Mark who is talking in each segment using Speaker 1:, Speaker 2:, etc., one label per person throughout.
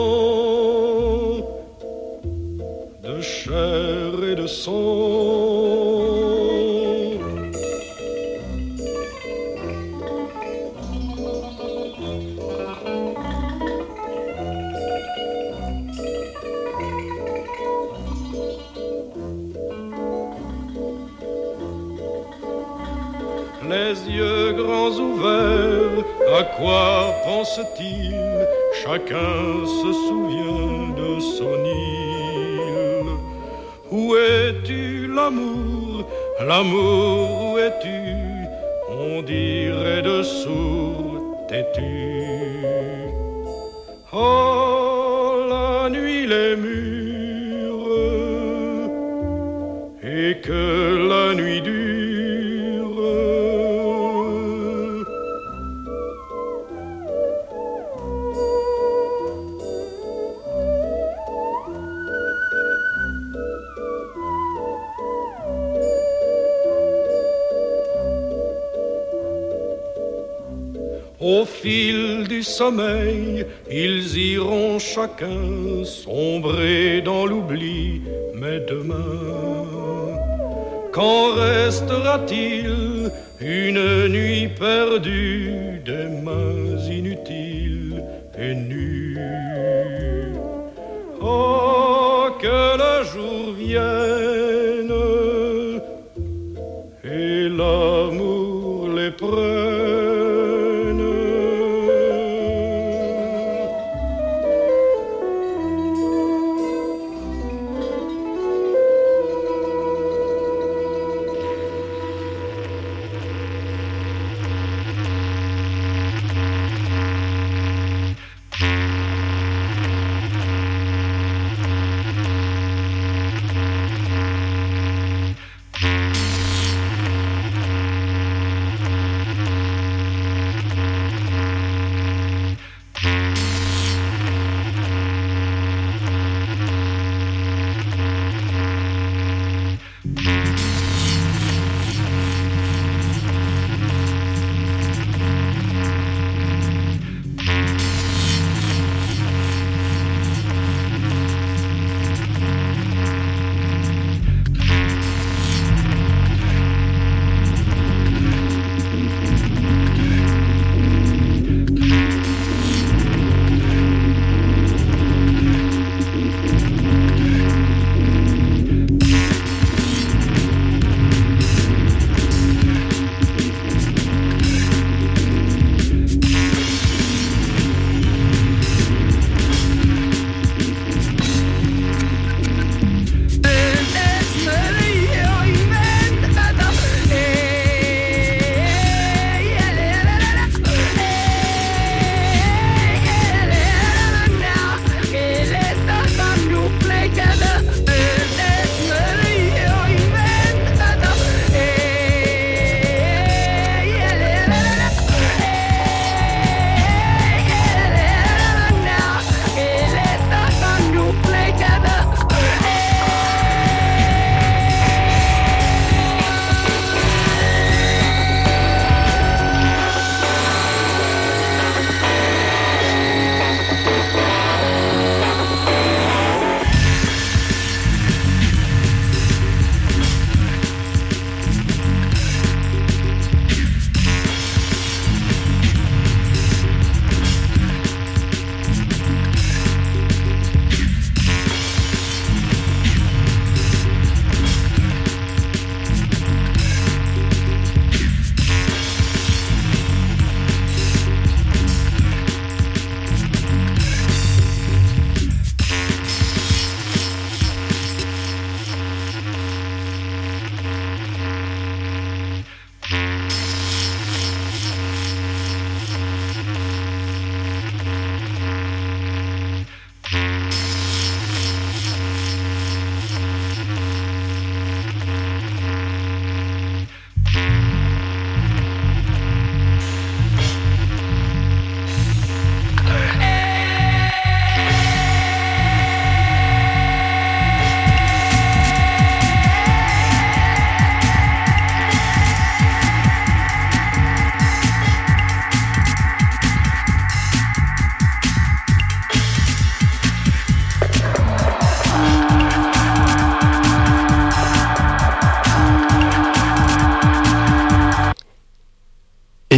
Speaker 1: De chair et de sang. Les yeux grands ouverts, à quoi pense-t-il? Chacun se souvient de son île. Où es-tu, l'amour? L'amour, où es-tu? On dirait de sourds têtus. Oh, la nuit les murs, et que la nuit dure. Au fil du sommeil, ils iront chacun sombrer dans l'oubli. Mais demain, qu'en restera-t-il? Une nuit perdue, des mains inutiles et nues. Oh, que le jour vienne et l'amour les prenne.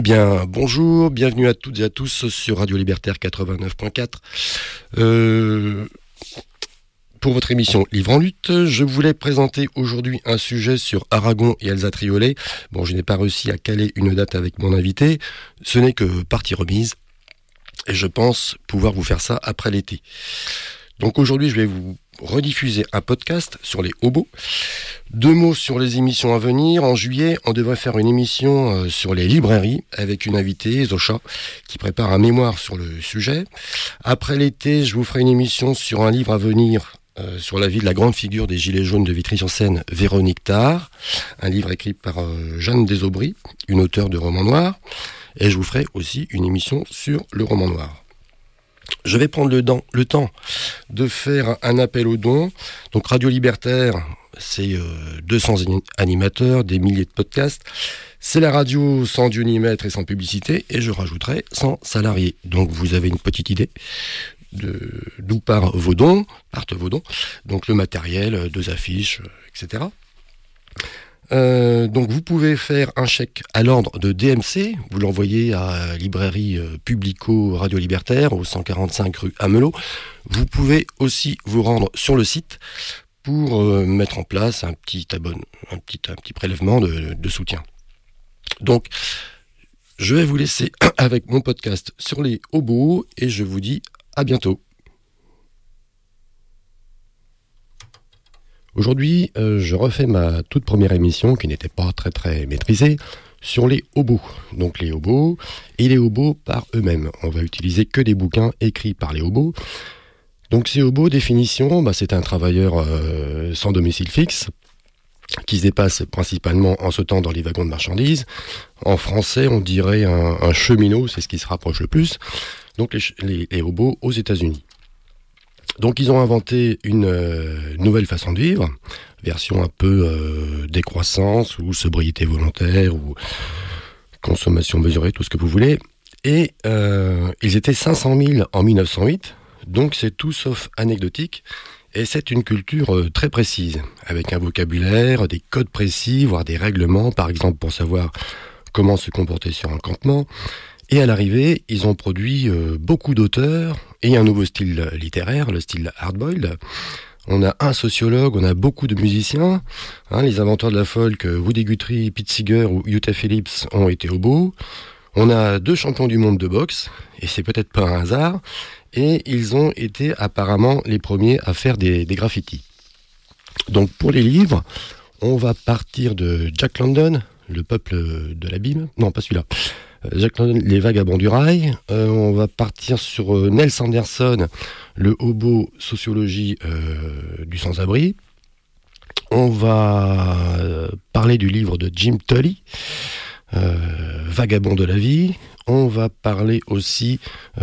Speaker 2: bien, bonjour, bienvenue à toutes et à tous sur Radio Libertaire 89.4. Pour votre émission Livre en lutte, je voulais présenter aujourd'hui un sujet sur Aragon et Elsa Triolet. Bon, je n'ai pas réussi à caler une date avec mon invité, ce n'est que partie remise, et je pense pouvoir vous faire ça après l'été. Donc aujourd'hui, je vais vous rediffuser un podcast sur les hobos. 2 mots sur les émissions à venir. En juillet, on devrait faire une émission sur les librairies avec une invitée, Zocha, qui prépare un mémoire sur le sujet. Après l'été, je vous ferai une émission sur un livre à venir sur la vie de la grande figure des Gilets jaunes de Vitry-sur-Seine, Véronique Tard. Un livre écrit par Jeanne Desaubry, une auteure de romans noirs. Et je vous ferai aussi une émission sur le roman noir. Je vais prendre le temps de faire un appel aux dons. Donc Radio Libertaire, c'est 200 animateurs, des milliers de podcasts. C'est la radio sans Dieu ni maître et sans publicité. Et je rajouterai sans salariés. Donc vous avez une petite idée d'où partent vos dons. Donc le matériel, 2 affiches, etc. Donc vous pouvez faire un chèque à l'ordre de DMC, vous l'envoyez à librairie Publico Radio Libertaire au 145 rue Amelot. Vous pouvez aussi vous rendre sur le site pour mettre en place un petit prélèvement de soutien. Donc je vais vous laisser avec mon podcast sur les hobos et je vous dis à bientôt. Aujourd'hui, je refais ma toute première émission, qui n'était pas très maîtrisée, sur les hobos. Donc les hobos et les hobos par eux-mêmes. On va utiliser que des bouquins écrits par les hobos. Donc ces hobos, définition, c'est un travailleur sans domicile fixe, qui se dépasse principalement en sautant dans les wagons de marchandises. En français, on dirait un cheminot, c'est ce qui se rapproche le plus. Donc les hobos aux États-Unis. Donc ils ont inventé une nouvelle façon de vivre, version un peu décroissance ou sobriété volontaire ou consommation mesurée, tout ce que vous voulez. Et ils étaient 500 000 en 1908, donc c'est tout sauf anecdotique. Et c'est une culture très précise, avec un vocabulaire, des codes précis, voire des règlements, par exemple pour savoir comment se comporter sur un campement. Et à l'arrivée, ils ont produit beaucoup d'auteurs et un nouveau style littéraire, le style hard-boiled. On a un sociologue, on a beaucoup de musiciens. Les inventeurs de la folk, Woody Guthrie, Pete Seeger ou Utah Phillips ont été hobos. On a 2 champions du monde de boxe, et c'est peut-être pas un hasard. Et ils ont été apparemment les premiers à faire des graffitis. Donc pour les livres, on va partir de Jack London, le peuple de l'abîme. Non, pas celui-là. Jack London, les vagabonds du rail. On va partir sur Nels Anderson, le hobo sociologie du sans-abri. On va parler du livre de Jim Tully, Vagabond de la vie. On va parler aussi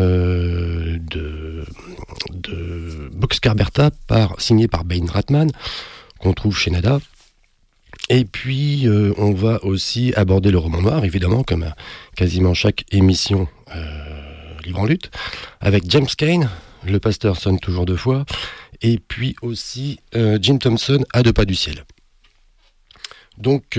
Speaker 2: de Boxcar Bertha, signé par Bain Ratman, qu'on trouve chez Nada. Et puis, on va aussi aborder le roman noir, évidemment, comme à quasiment chaque émission Livre en lutte, avec James Cain, Le pasteur sonne toujours 2 fois, et puis aussi Jim Thompson, À 2 pas du ciel. Donc,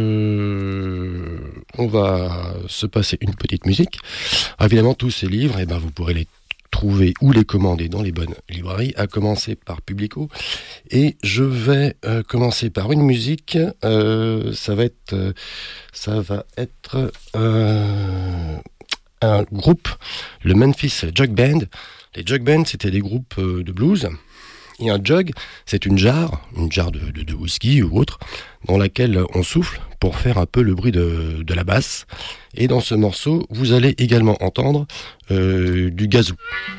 Speaker 2: on va se passer une petite musique. Alors, évidemment, tous ces livres, vous pourrez les trouver ou les commander dans les bonnes librairies, à commencer par Publico. Et je vais commencer par une musique. Ça va être un groupe, le Memphis Jug Band. Les Jug Bands, c'était des groupes de blues. Et un jug, c'est une jarre de whisky ou autre, dans laquelle on souffle pour faire un peu le bruit de la basse. Et dans ce morceau, vous allez également entendre du gazou.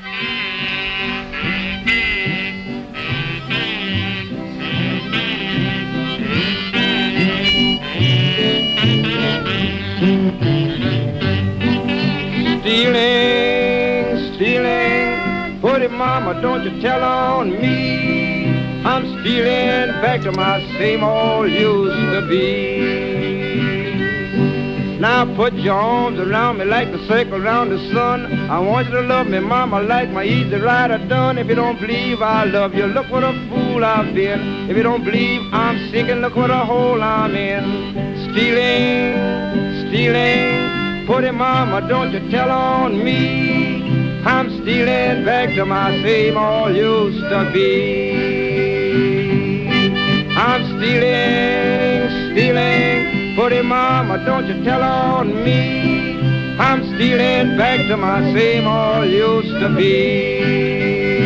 Speaker 2: Stealing, pretty mama, don't you tell on me. I'm stealing back to my same old used to be. Now put your arms around me like the circle around the sun. I want you to love me, mama, like my easy rider done. If you don't believe I love you, look what a fool I've been. If you don't believe I'm sinking, look what a hole I'm in. Stealing, stealing,
Speaker 1: Pretty mama, don't you tell on me. I'm stealing back to my same old used to be. I'm stealing. Pretty mama, don't you tell on me. I'm stealing back to my same old used to be.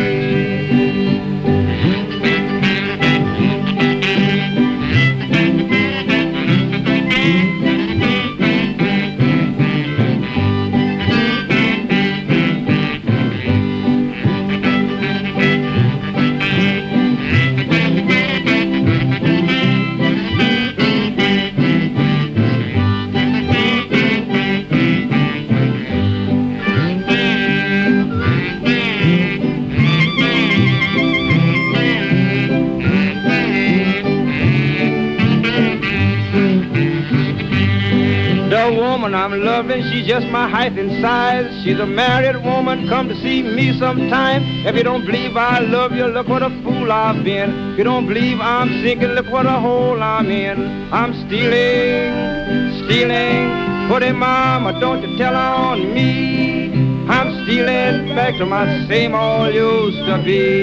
Speaker 1: I'm loving, she's just my height and size. She's a married woman, come to see me sometime. If you don't believe I love you, look what a fool I've been. If you don't believe I'm sinking, look what a hole I'm in. I'm stealing. Pretty mama, don't you tell on me. I'm stealing back to my same old used to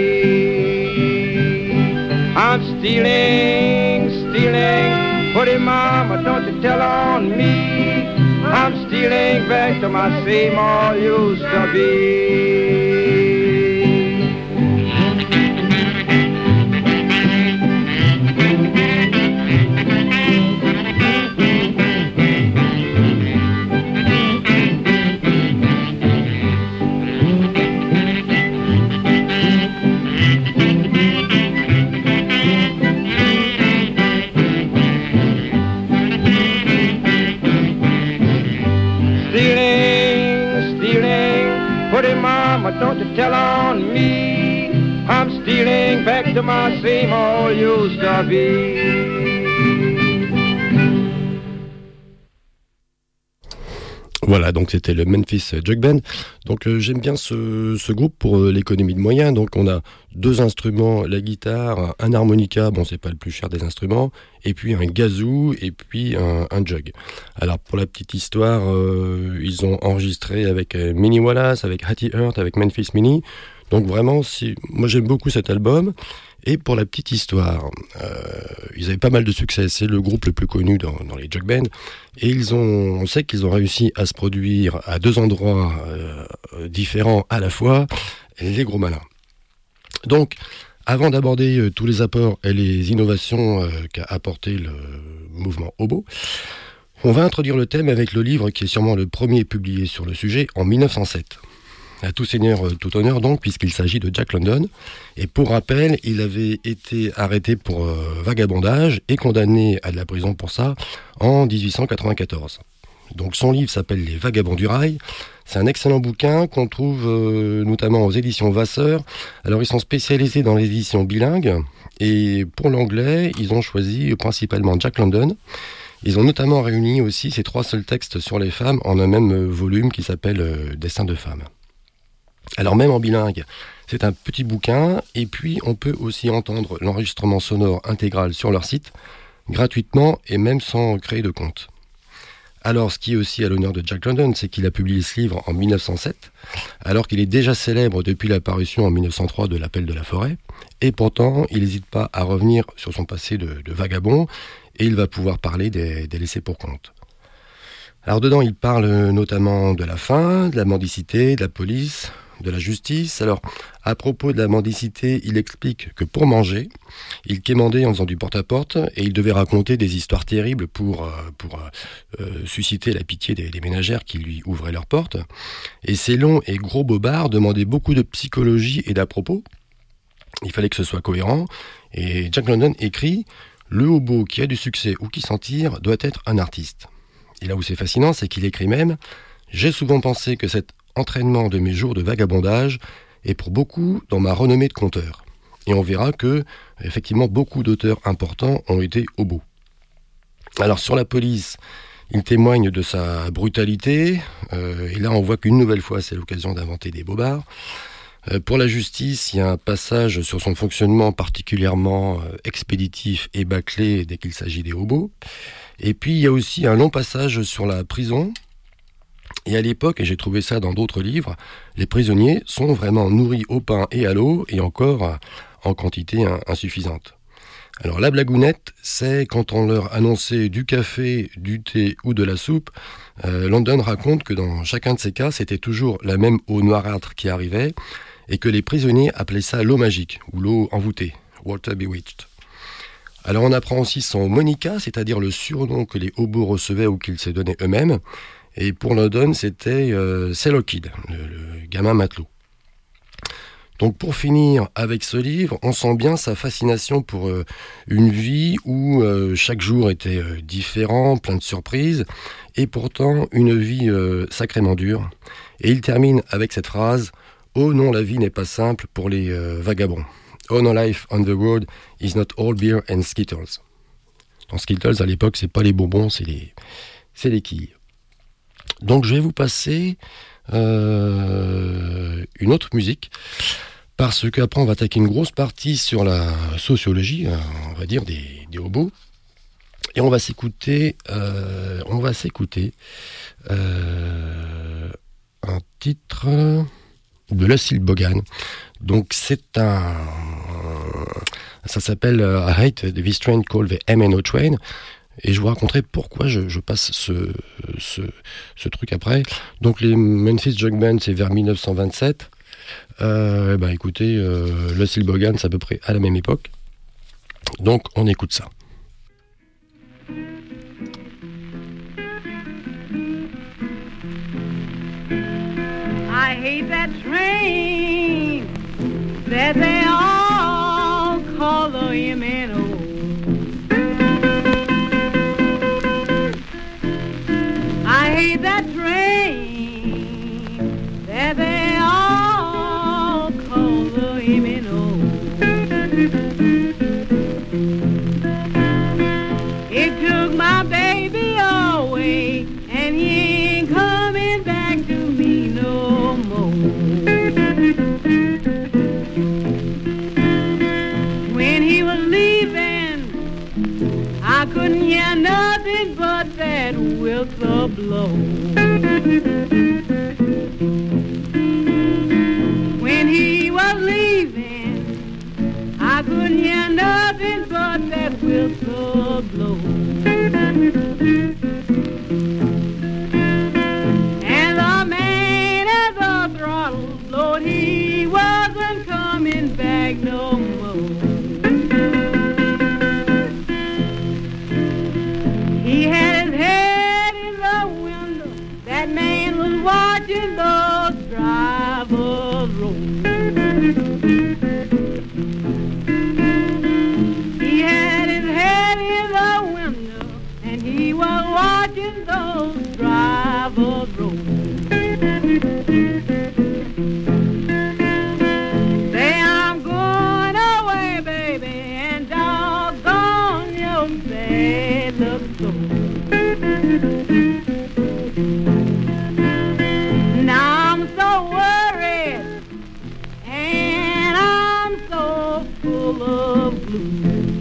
Speaker 1: be. I'm stealing. Pretty mama, don't you tell on me. I'm stealing back to my same old used to be. Don't you tell on me. I'm stealing back to my same old used to be.
Speaker 2: Voilà, donc c'était le Memphis Jug Band. Donc j'aime bien ce groupe pour l'économie de moyens. Donc on a deux instruments, la guitare, un harmonica, bon c'est pas le plus cher des instruments, et puis un gazoo, et puis un jug. Alors pour la petite histoire, ils ont enregistré avec Minnie Wallace, avec Hattie Hurt, avec Memphis Minnie. Donc vraiment, moi j'aime beaucoup cet album. Et pour la petite histoire, ils avaient pas mal de succès. C'est le groupe le plus connu dans les jug bands. Et on sait qu'ils ont réussi à se produire à deux endroits différents à la fois, les gros malins. Donc, avant d'aborder tous les apports et les innovations qu'a apporté le mouvement hobo, on va introduire le thème avec le livre qui est sûrement le premier publié sur le sujet en 1907. À tout seigneur, tout honneur donc, puisqu'il s'agit de Jack London. Et pour rappel, il avait été arrêté pour vagabondage et condamné à de la prison pour ça en 1894. Donc son livre s'appelle Les Vagabonds du Rail. C'est un excellent bouquin qu'on trouve notamment aux éditions Vasseur. Alors ils sont spécialisés dans les éditions bilingues. Et pour l'anglais, ils ont choisi principalement Jack London. Ils ont notamment réuni aussi ces 3 seuls textes sur les femmes en un même volume qui s'appelle Destin de femmes. Alors même en bilingue, c'est un petit bouquin, et puis on peut aussi entendre l'enregistrement sonore intégral sur leur site, gratuitement et même sans créer de compte. Alors ce qui est aussi à l'honneur de Jack London, c'est qu'il a publié ce livre en 1907, alors qu'il est déjà célèbre depuis l'apparition en 1903 de L'Appel de la forêt, et pourtant il n'hésite pas à revenir sur son passé de vagabond, et il va pouvoir parler des laissés pour compte. Alors dedans il parle notamment de la faim, de la mendicité, de la police, de la justice. Alors, à propos de la mendicité, il explique que pour manger, il quémandait en faisant du porte-à-porte et il devait raconter des histoires terribles pour susciter la pitié des ménagères qui lui ouvraient leurs portes. Et ces longs et gros bobards demandaient beaucoup de psychologie et d'à-propos. Il fallait que ce soit cohérent. Et Jack London écrit « Le hobo qui a du succès ou qui s'en tire doit être un artiste ». Et là où c'est fascinant, c'est qu'il écrit même « J'ai souvent pensé que cet entraînement de mes jours de vagabondage est pour beaucoup dans ma renommée de conteur. » Et on verra que, effectivement, beaucoup d'auteurs importants ont été hobos. Alors sur la police, il témoigne de sa brutalité, et là on voit qu'une nouvelle fois c'est l'occasion d'inventer des bobards. Pour la justice, il y a un passage sur son fonctionnement particulièrement expéditif et bâclé dès qu'il s'agit des hobos. Et puis il y a aussi un long passage sur la prison, Et à l'époque, et j'ai trouvé ça dans d'autres livres, les prisonniers sont vraiment nourris au pain et à l'eau, et encore en quantité insuffisante. Alors la blagounette, c'est quand on leur annonçait du café, du thé ou de la soupe. London raconte que dans chacun de ces cas, c'était toujours la même eau noirâtre qui arrivait, et que les prisonniers appelaient ça l'eau magique, ou l'eau envoûtée, water bewitched. Alors on apprend aussi son Monica, c'est-à-dire le surnom que les hobos recevaient ou qu'ils se donnaient eux-mêmes. Et pour London, c'était Sailor Kid, le gamin matelot. Donc pour finir avec ce livre, on sent bien sa fascination pour une vie où chaque jour était différent, plein de surprises, et pourtant une vie sacrément dure. Et il termine avec cette phrase « Oh non, la vie n'est pas simple pour les vagabonds. Oh no, life on the road is not all beer and Skittles. » Dans Skittles, à l'époque, c'est pas les bonbons, c'est les quilles. Donc je vais vous passer une autre musique, parce qu'après on va attaquer une grosse partie sur la sociologie, on va dire, des hobos, et on va s'écouter un titre de Lucille Bogan. Donc ça s'appelle I Hate This Train Called the MNO Train. Et je vous raconterai pourquoi je passe ce truc après. Donc les Memphis Jug Band, c'est vers 1927. Écoutez, Lucille Bogan, c'est à peu près à la même époque. Donc on écoute ça.
Speaker 3: I hate that train that they all call the MNO. I hate that train that they all call the MNO. It took my baby away, and he ain't coming back to me no more. When he was leaving, I couldn't hear nothing but that whistle blow. When he was leaving, I couldn't hear nothing but that whistle blow. And the man at the throttle, Lord, he wasn't coming back no more. He had his head in the window, that man was watching those drivers roll. He had his head in the window, and he was watching those drivers roll. Say, I'm going away, baby, and doggone your bad luck so. Now I'm so worried, and I'm so full of blues.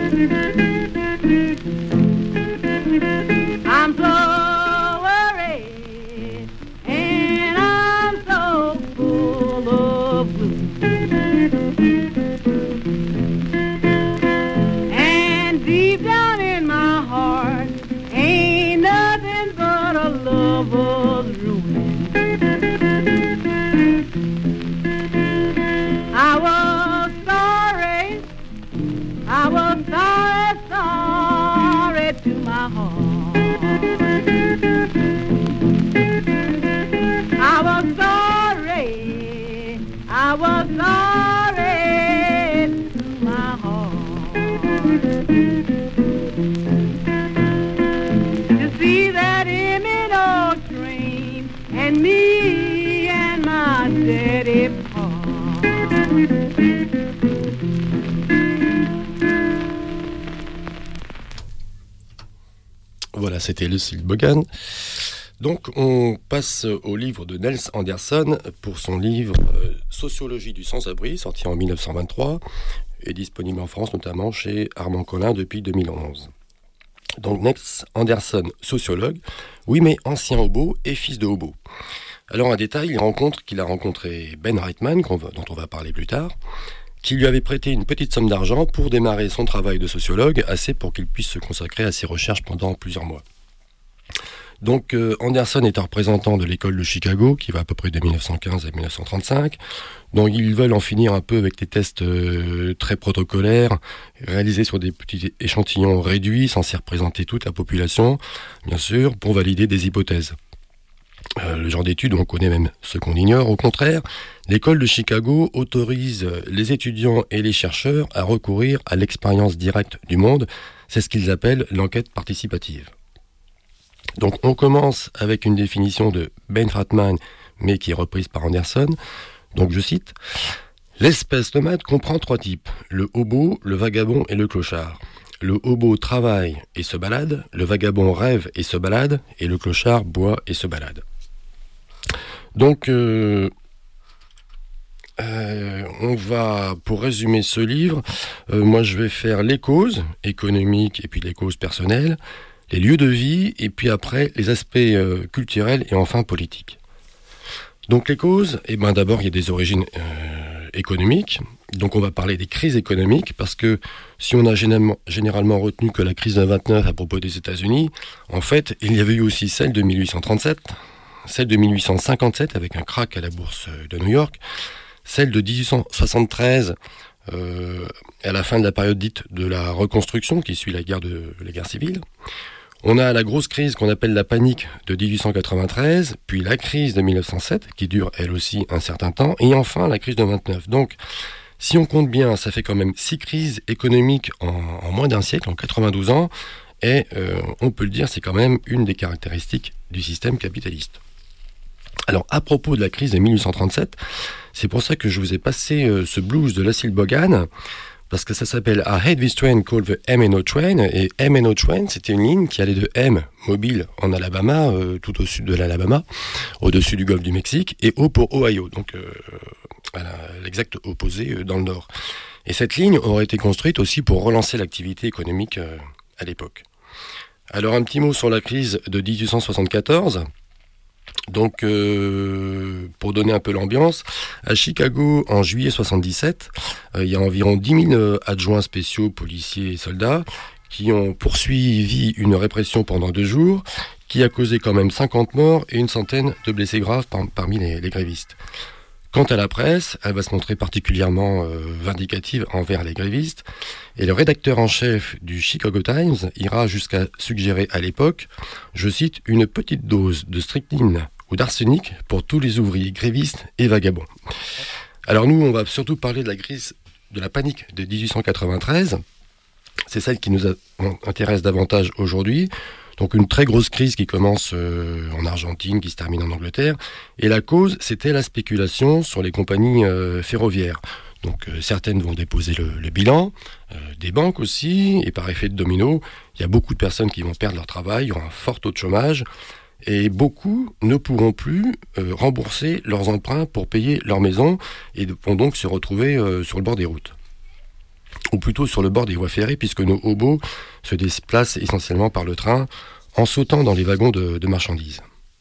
Speaker 3: I'm so worried, and I'm so full of blues. And deep down in my heart ain't nothing but a lover's ruin. I was sorry to my heart. I was sorry to my heart. To see that M&O train and me and my daddy part.
Speaker 2: Voilà, c'était Lucille Bogan. Donc on passe au livre de Nels Anderson pour son livre Sociologie du sans-abri, sorti en 1923 et disponible en France notamment chez Armand Collin depuis 2011. Donc Nels Anderson, sociologue, oui mais ancien hobo et fils de hobo. Alors un détail, qu'il a rencontré Ben Reitman, dont on va parler plus tard, qui lui avait prêté une petite somme d'argent pour démarrer son travail de sociologue, assez pour qu'il puisse se consacrer à ses recherches pendant plusieurs mois. Donc Anderson est un représentant de l'école de Chicago, qui va à peu près de 1915 à 1935. Donc ils veulent en finir un peu avec des tests très protocolaires, réalisés sur des petits échantillons réduits, censés représenter toute la population, bien sûr, pour valider des hypothèses. Le genre d'études, on connaît même ce qu'on ignore. Au contraire, l'école de Chicago autorise les étudiants et les chercheurs à recourir à l'expérience directe du monde. C'est ce qu'ils appellent l'enquête participative. Donc on commence avec une définition de Ben Reitman, mais qui est reprise par Anderson. Donc je cite, « L'espèce nomade comprend 3 types, le hobo, le vagabond et le clochard. Le hobo travaille et se balade, le vagabond rêve et se balade, et le clochard boit et se balade. » Donc on va, pour résumer ce livre, moi je vais faire les causes économiques et puis les causes personnelles, les lieux de vie, et puis après les aspects culturels et enfin politiques. Donc les causes, d'abord il y a des origines économiques, donc on va parler des crises économiques, parce que si on a généralement retenu que la crise de 29 à propos des États-Unis, en fait il y avait eu aussi celle de 1837, celle de 1857 avec un krach à la bourse de New York, celle de 1873 à la fin de la période dite de la reconstruction qui suit la guerre civile. On a la grosse crise qu'on appelle la panique de 1893, puis la crise de 1907, qui dure elle aussi un certain temps, et enfin la crise de 29. Donc, si on compte bien, ça fait quand même 6 crises économiques en moins d'un siècle, en 92 ans, et on peut le dire, c'est quand même une des caractéristiques du système capitaliste. Alors, à propos de la crise de 1837, c'est pour ça que je vous ai passé ce blues de Lucille Bogan, parce que ça s'appelle I Hate This Train Called the M&O Train, et M&O Train, c'était une ligne qui allait de M, Mobile, en Alabama, tout au sud de l'Alabama, au-dessus du golfe du Mexique, et O pour Ohio, donc à l'exact opposé dans le nord. Et cette ligne aurait été construite aussi pour relancer l'activité économique à l'époque. Alors un petit mot sur la crise de 1874. Donc, pour donner un peu l'ambiance, à Chicago, en juillet 77, il y a environ 10 000 adjoints spéciaux, policiers et soldats qui ont poursuivi une répression pendant 2 jours, qui a causé quand même 50 morts et une centaine de blessés graves parmi les grévistes. Quant à la presse, elle va se montrer particulièrement vindicative envers les grévistes, et le rédacteur en chef du Chicago Times ira jusqu'à suggérer à l'époque, je cite, une petite dose de strychnine ou d'arsenic pour tous les ouvriers grévistes et vagabonds. Alors nous, on va surtout parler de la crise, de la panique de 1893, c'est celle qui nous intéresse davantage aujourd'hui. Donc une très grosse crise qui commence en Argentine, qui se termine en Angleterre. Et la cause, c'était la spéculation sur les compagnies ferroviaires. Donc certaines vont déposer le bilan, des banques aussi, et par effet de domino, il y a beaucoup de personnes qui vont perdre leur travail, il y aura un fort taux de chômage, et beaucoup ne pourront plus rembourser leurs emprunts pour payer leur maison, et vont donc se retrouver sur le bord des routes. Ou plutôt sur le bord des voies ferrées, puisque nos hobos se déplacent essentiellement par le train, en sautant dans les wagons de marchandises.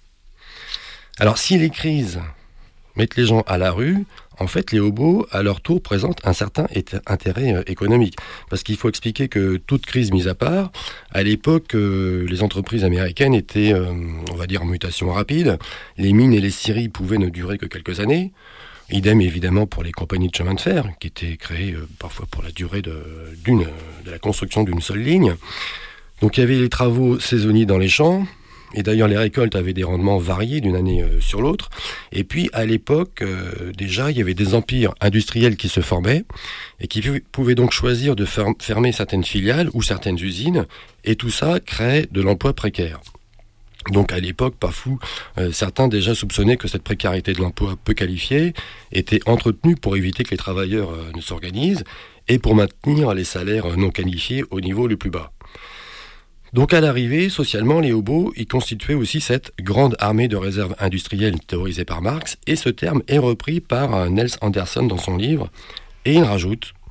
Speaker 2: Alors si les crises mettent les gens à la rue, en fait les hobos, à leur tour, présentent un certain intérêt économique. Parce qu'il faut expliquer que, toute crise mise à part, à l'époque, les entreprises américaines étaient, on va dire, en mutation rapide. Les mines et les scieries pouvaient ne durer que quelques années. Idem évidemment pour les compagnies de chemin de fer, qui étaient créées parfois pour la durée de la construction d'une seule ligne. Donc il y avait les travaux saisonniers dans les champs, et d'ailleurs les récoltes avaient des rendements variés d'une année sur l'autre. Et puis à l'époque, déjà, il y avait des empires industriels qui se formaient, et qui pouvaient donc choisir de fermer certaines filiales ou certaines usines, et tout ça créait de l'emploi précaire. Donc à l'époque, pas fou, certains déjà soupçonnaient que cette précarité de l'emploi peu qualifié était entretenue pour éviter que les travailleurs ne s'organisent et pour maintenir les salaires non qualifiés au niveau le plus bas. Donc à l'arrivée, socialement, les hobos, ils constituaient aussi cette grande armée de réserve industrielle théorisée par Marx, et ce terme est repris par Nels Anderson dans son livre, et il rajoute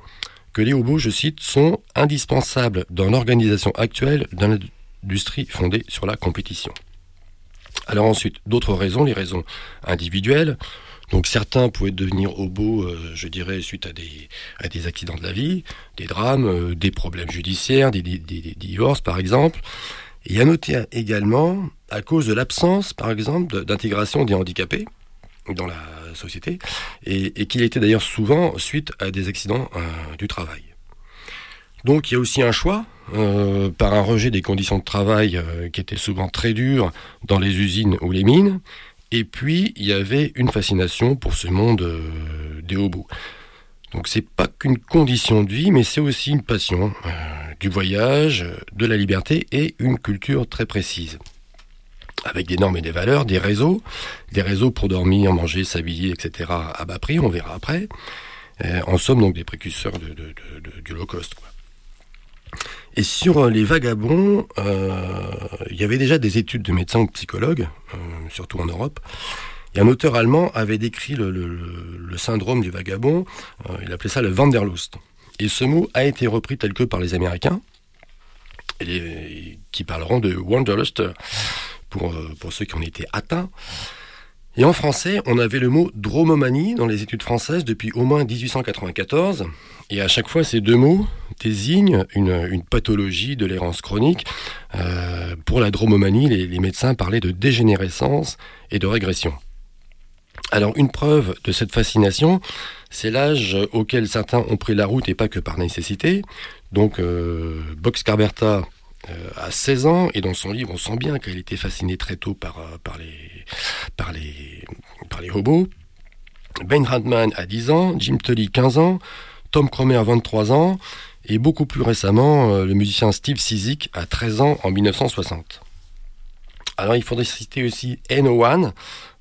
Speaker 2: que les hobos, je cite, sont indispensables dans l'organisation actuelle d'une industrie fondée sur la compétition. Alors ensuite, d'autres raisons, les raisons individuelles. Donc certains pouvaient devenir hobos, je dirais, suite à des accidents de la vie, des drames, des problèmes judiciaires, des divorces par exemple. Et à noter également, à cause de l'absence, par exemple, d'intégration des handicapés dans la société, et qu'il était d'ailleurs souvent suite à des accidents du travail. Donc il y a aussi un choix, par un rejet des conditions de travail qui étaient souvent très dures dans les usines ou les mines, et puis il y avait une fascination pour ce monde des hobos. Donc c'est pas qu'une condition de vie, mais c'est aussi une passion, du voyage, de la liberté et une culture très précise. Avec des normes et des valeurs, des réseaux pour dormir, manger, s'habiller, etc. à bas prix, on verra après. En somme, donc des précurseurs du low cost, quoi. Et sur les vagabonds, il y avait déjà des études de médecins ou de psychologues, surtout en Europe. Et un auteur allemand avait décrit le syndrome du vagabond, il appelait ça le Wanderlust. Et ce mot a été repris tel que par les Américains, qui parleront de Wanderlust pour ceux qui en étaient atteints. Et en français, on avait le mot dromomanie dans les études françaises depuis au moins 1894. Et à chaque fois, ces deux mots désignent une pathologie de l'errance chronique. Pour la dromomanie, les médecins parlaient de dégénérescence et de régression. Alors, une preuve de cette fascination, c'est l'âge auquel certains ont pris la route et pas que par nécessité. Donc, Box-Carberta à 16 ans, et dans son livre, on sent bien qu'elle était fascinée très tôt par les hobos. Ben Radman à 10 ans, Jim Tully 15 ans, Tom Cromer 23 ans, et beaucoup plus récemment, le musicien Steve Cizik à 13 ans en 1960. Alors il faudrait citer aussi NO1,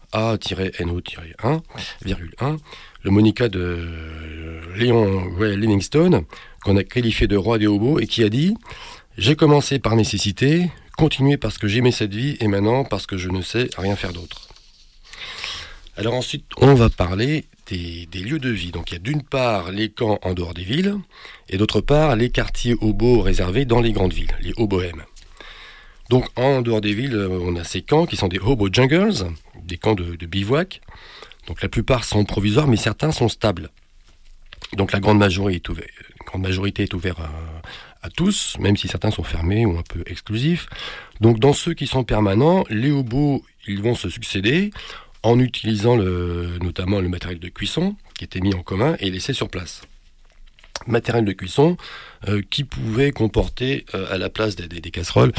Speaker 2: A-NO-1,1, le monica de Léon Ray Livingstone, qu'on a qualifié de roi des hobos, et qui a dit « J'ai commencé par nécessité, continué parce que j'aimais cette vie, et maintenant parce que je ne sais rien faire d'autre. » Alors ensuite, on va parler des lieux de vie. Donc il y a d'une part les camps en dehors des villes, et d'autre part les quartiers hobos réservés dans les grandes villes, les hoboèmes. Donc en dehors des villes, on a ces camps qui sont des hobo jungles, des camps de bivouac. Donc la plupart sont provisoires, mais certains sont stables. Donc la grande majorité est ouverte à tous, même si certains sont fermés ou un peu exclusifs. Donc dans ceux qui sont permanents, les hobos, ils vont se succéder en utilisant notamment le matériel de cuisson qui était mis en commun et laissé sur place. Matériel de cuisson qui pouvait comporter à la place des casseroles,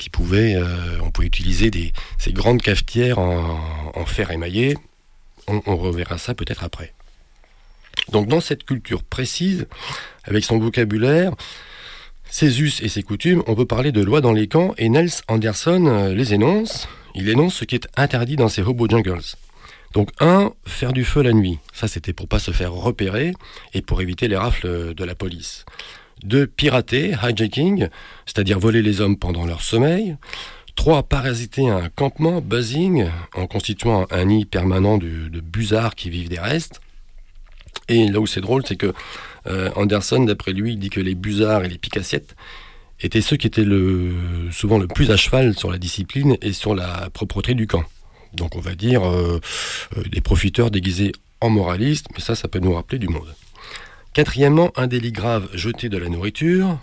Speaker 2: on pouvait utiliser ces grandes cafetières en fer émaillé. On reverra ça peut-être après. Donc dans cette culture précise, avec son vocabulaire, ses us et ses coutumes, on peut parler de lois dans les camps, et Nels Anderson les énonce. Il énonce ce qui est interdit dans ces hobo jungles. Donc 1, faire du feu la nuit. Ça, c'était pour pas se faire repérer et pour éviter les rafles de la police. 2, pirater, hijacking, c'est-à-dire voler les hommes pendant leur sommeil. 3, parasiter un campement, buzzing, en constituant un nid permanent de busards qui vivent des restes. Et là où c'est drôle, c'est que Anderson, d'après lui, il dit que les busards et les picassiettes étaient ceux qui étaient souvent le plus à cheval sur la discipline et sur la propreté du camp. Donc on va dire des profiteurs déguisés en moralistes, mais ça peut nous rappeler du monde. 4, un délit grave, jeter de la nourriture.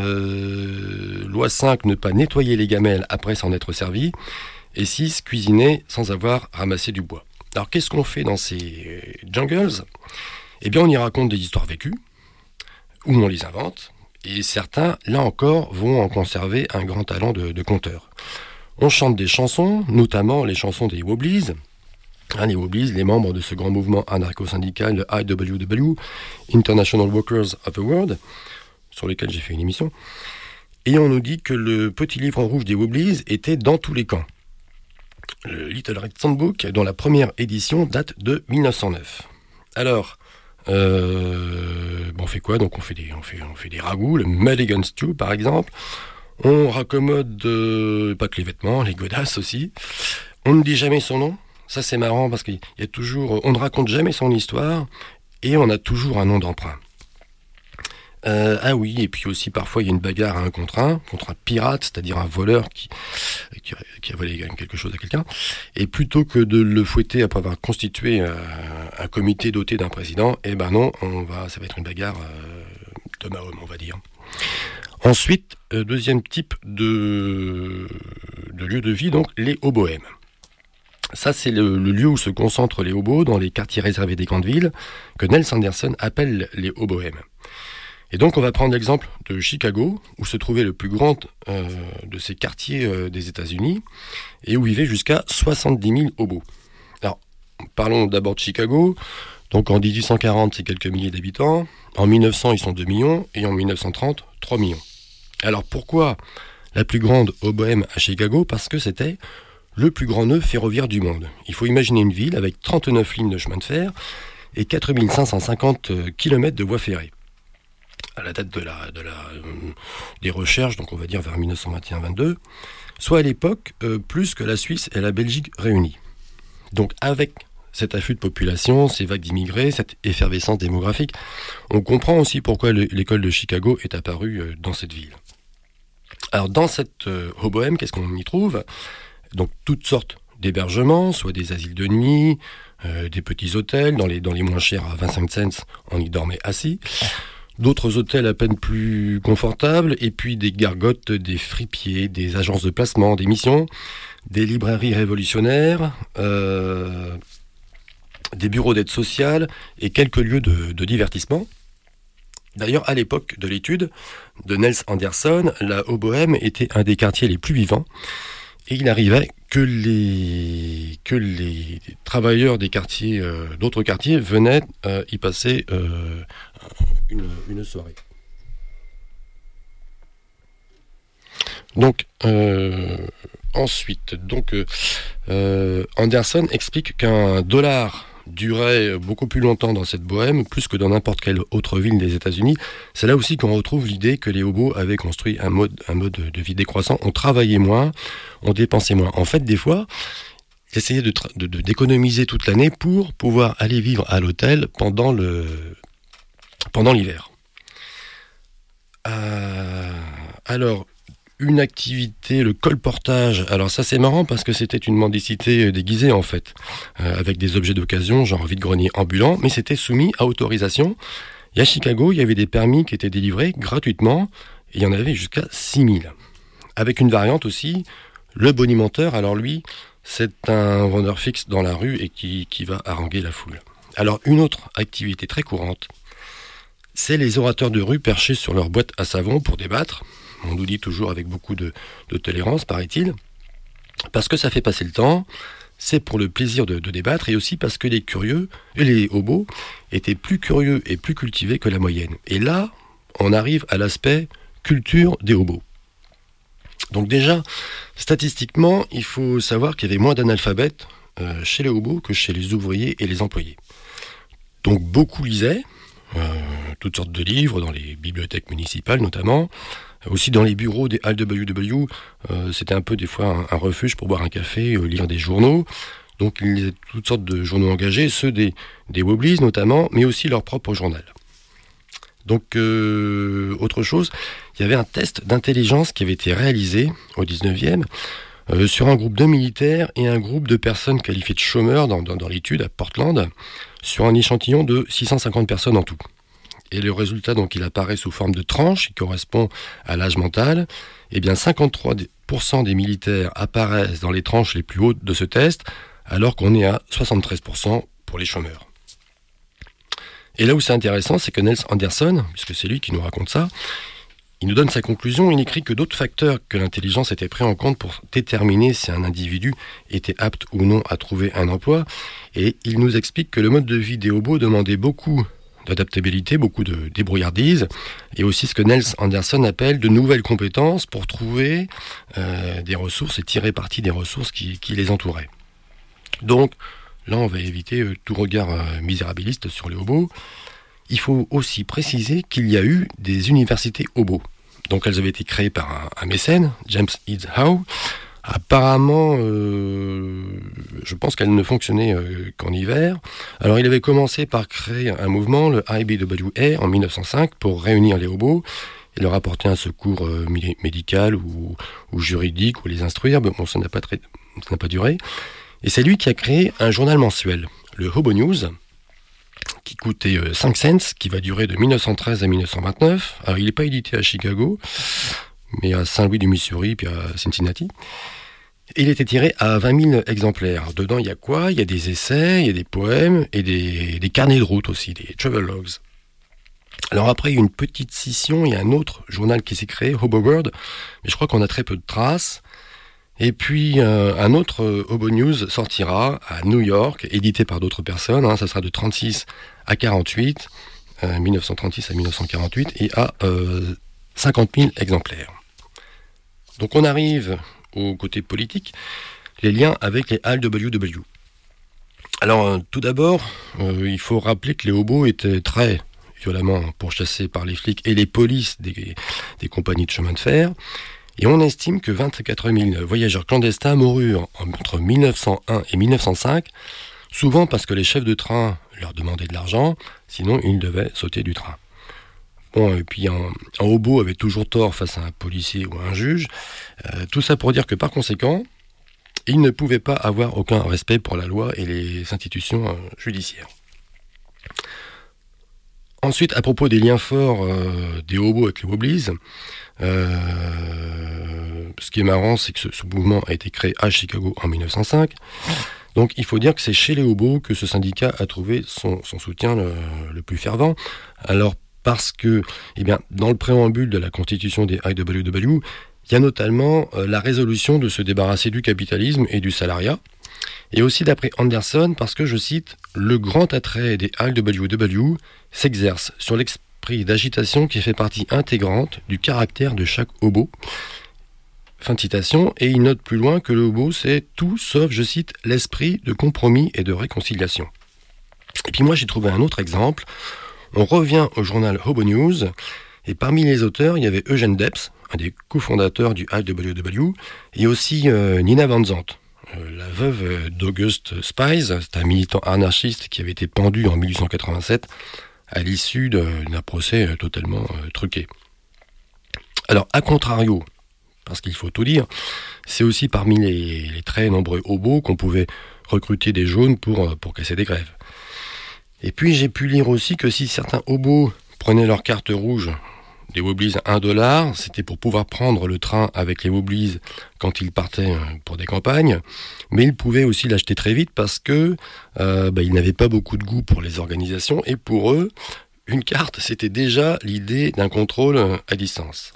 Speaker 2: Loi 5, ne pas nettoyer les gamelles après s'en être servi. Et 6, cuisiner sans avoir ramassé du bois. Alors qu'est-ce qu'on fait dans ces jungles ? Eh bien on y raconte des histoires vécues, ou on les invente. Et certains, là encore, vont en conserver un grand talent de conteur. On chante des chansons, notamment les chansons des Wobblies. Les Wobblies, les membres de ce grand mouvement anarcho-syndical, le IWW, International Workers of the World, sur lequel j'ai fait une émission. Et on nous dit que le petit livre en rouge des Wobblies était dans tous les camps. Le Little Red Songbook, dont la première édition date de 1909. Alors, on fait quoi ? Donc on fait des ragoûts, le Mulligan Stew par exemple. On raccommode pas que les vêtements, les godasses aussi. On ne dit jamais son nom. Ça c'est marrant parce qu'il y a toujours, on ne raconte jamais son histoire et on a toujours un nom d'emprunt. Ah oui, et puis aussi parfois il y a une bagarre à un contre un pirate, c'est-à-dire un voleur qui a volé quelque chose à quelqu'un. Et plutôt que de le fouetter après avoir constitué un comité doté d'un président, eh ben non, ça va être une bagarre d'homme à homme, on va dire. Ensuite, deuxième type de lieu de vie, donc les hoboèmes. Ça, c'est le lieu où se concentrent les hobos dans les quartiers réservés des grandes villes, que Nels Anderson appelle les hoboèmes. Et donc, on va prendre l'exemple de Chicago, où se trouvait le plus grand de ces quartiers des États-Unis, et où vivaient jusqu'à 70 000 hobos. Alors, parlons d'abord de Chicago. Donc, en 1840, c'est quelques milliers d'habitants. En 1900, ils sont 2 millions, et en 1930, 3 millions. Alors, pourquoi la plus grande hoboème à Chicago ? Parce que c'était le plus grand nœud ferroviaire du monde. Il faut imaginer une ville avec 39 lignes de chemin de fer et 4550 km de voies ferrées. À la date des recherches, donc on va dire vers 1921-22, soit à l'époque plus que la Suisse et la Belgique réunies. Donc avec cet afflux de population, ces vagues d'immigrés, cette effervescence démographique, on comprend aussi pourquoi l'école de Chicago est apparue dans cette ville. Alors dans cette hoboème, qu'est-ce qu'on y trouve ? Donc toutes sortes d'hébergements, soit des asiles de nuit, des petits hôtels, dans les moins chers à 25 cents, on y dormait assis. D'autres hôtels à peine plus confortables, et puis des gargotes, des fripiers, des agences de placement, des missions, des librairies révolutionnaires, des bureaux d'aide sociale et quelques lieux de divertissement. D'ailleurs, à l'époque de l'étude de Nels Anderson, la hoboème était un des quartiers les plus vivants, et il arrivait que les travailleurs des quartiers, d'autres quartiers venaient y passer une soirée. Donc, ensuite, Anderson explique qu'un dollar durait beaucoup plus longtemps dans cette bohème, plus que dans n'importe quelle autre ville des États-Unis. C'est là aussi qu'on retrouve l'idée que les hobos avaient construit un mode de vie décroissant. On travaillait moins, on dépensait moins. En fait, des fois, ils essayaient d'économiser toute l'année pour pouvoir aller vivre à l'hôtel pendant l'hiver. Alors, une activité, le colportage. Alors ça c'est marrant parce que c'était une mendicité déguisée en fait, avec des objets d'occasion, genre vide-grenier ambulant, mais c'était soumis à autorisation. Et à Chicago, il y avait des permis qui étaient délivrés gratuitement, et il y en avait jusqu'à 6000. Avec une variante aussi, le bonimenteur. Alors lui, c'est un vendeur fixe dans la rue et qui va haranguer la foule. Alors une autre activité très courante, c'est les orateurs de rue perchés sur leur boîte à savon pour débattre. On nous dit toujours avec beaucoup de tolérance, paraît-il, parce que ça fait passer le temps, c'est pour le plaisir de débattre, et aussi parce que les hobos étaient plus curieux et plus cultivés que la moyenne. Et là, on arrive à l'aspect culture des hobos. Donc déjà, statistiquement, il faut savoir qu'il y avait moins d'analphabètes chez les hobos que chez les ouvriers et les employés. Donc beaucoup lisaient, toutes sortes de livres, dans les bibliothèques municipales notamment, aussi dans les bureaux des LWW, c'était un peu des fois un refuge pour boire un café, lire des journaux. Donc il y a toutes sortes de journaux engagés, ceux des Wobblies notamment, mais aussi leur propre journal. Donc autre chose, il y avait un test d'intelligence qui avait été réalisé au 19e sur un groupe de militaires et un groupe de personnes qualifiées de chômeurs dans l'étude à Portland, sur un échantillon de 650 personnes en tout. Et le résultat, donc, il apparaît sous forme de tranche, qui correspond à l'âge mental. Eh bien, 53% des militaires apparaissent dans les tranches les plus hautes de ce test, alors qu'on est à 73% pour les chômeurs. Et là où c'est intéressant, c'est que Nels Anderson, puisque c'est lui qui nous raconte ça, il nous donne sa conclusion. Il écrit que d'autres facteurs que l'intelligence étaient pris en compte pour déterminer si un individu était apte ou non à trouver un emploi. Et il nous explique que le mode de vie des hobos demandait beaucoup d'adaptabilité, beaucoup de débrouillardise, et aussi ce que Nels Anderson appelle de nouvelles compétences pour trouver des ressources et tirer parti des ressources qui les entouraient. Donc, là, on va éviter tout regard misérabiliste sur les hobos. Il faut aussi préciser qu'il y a eu des universités hobos. Donc, elles avaient été créées par un mécène, James Eads Howe, Apparemment, je pense qu'elle ne fonctionnait qu'en hiver. Alors, il avait commencé par créer un mouvement, le IBWA, en 1905, pour réunir les hobos et leur apporter un secours médical ou juridique, ou les instruire. Bon, ça n'a pas duré. Et c'est lui qui a créé un journal mensuel, le Hobo News, qui coûtait 5 cents, qui va durer de 1913 à 1929. Alors, il n'est pas édité à Chicago, mais à Saint-Louis du Missouri, puis à Cincinnati. Et il était tiré à 20 000 exemplaires. Dedans, il y a quoi ? Il y a des essais, il y a des poèmes, et des carnets de route aussi, des travel logs. Alors après, il y a eu une petite scission, il y a un autre journal qui s'est créé, Hobo World, mais je crois qu'on a très peu de traces. Et puis, un autre Hobo News sortira à New York, édité par d'autres personnes, ça sera de 36 à 48, 1936 à 1948, et à 50 000 exemplaires. Donc on arrive au côté politique, les liens avec les IWW. Alors, tout d'abord, il faut rappeler que les hobos étaient très violemment pourchassés par les flics et les polices des compagnies de chemin de fer. Et on estime que 24 000 voyageurs clandestins moururent entre 1901 et 1905, souvent parce que les chefs de train leur demandaient de l'argent, sinon ils devaient sauter du train. Bon, et puis un hobo avait toujours tort face à un policier ou à un juge. Tout ça pour dire que par conséquent, il ne pouvait pas avoir aucun respect pour la loi et les institutions judiciaires. Ensuite, à propos des liens forts des hobos avec les woblies, ce qui est marrant, c'est que ce mouvement a été créé à Chicago en 1905. Donc il faut dire que c'est chez les hobos que ce syndicat a trouvé son soutien le plus fervent. Alors parce que, dans le préambule de la constitution des IWW, il y a notamment la résolution de se débarrasser du capitalisme et du salariat. Et aussi d'après Anderson, parce que, je cite, « Le grand attrait des IWW s'exerce sur l'esprit d'agitation qui fait partie intégrante du caractère de chaque hobo. » Fin de citation, et il note plus loin que le hobo, c'est tout sauf, je cite, « l'esprit de compromis et de réconciliation ». Et puis moi, j'ai trouvé un autre exemple. On revient au journal Hobo News, et parmi les auteurs, il y avait Eugène Debs, un des cofondateurs du IWW, et aussi Nina Van Zandt, la veuve d'August Spies. C'est un militant anarchiste qui avait été pendu en 1887 à l'issue d'un procès totalement truqué. Alors, à contrario, parce qu'il faut tout dire, c'est aussi parmi les très nombreux hobos qu'on pouvait recruter des jaunes pour casser des grèves. Et puis j'ai pu lire aussi que si certains hobos prenaient leur carte rouge des woblies à $1, c'était pour pouvoir prendre le train avec les woblies quand ils partaient pour des campagnes, mais ils pouvaient aussi l'acheter très vite parce que ils n'avaient pas beaucoup de goût pour les organisations, et pour eux, une carte, c'était déjà l'idée d'un contrôle à distance.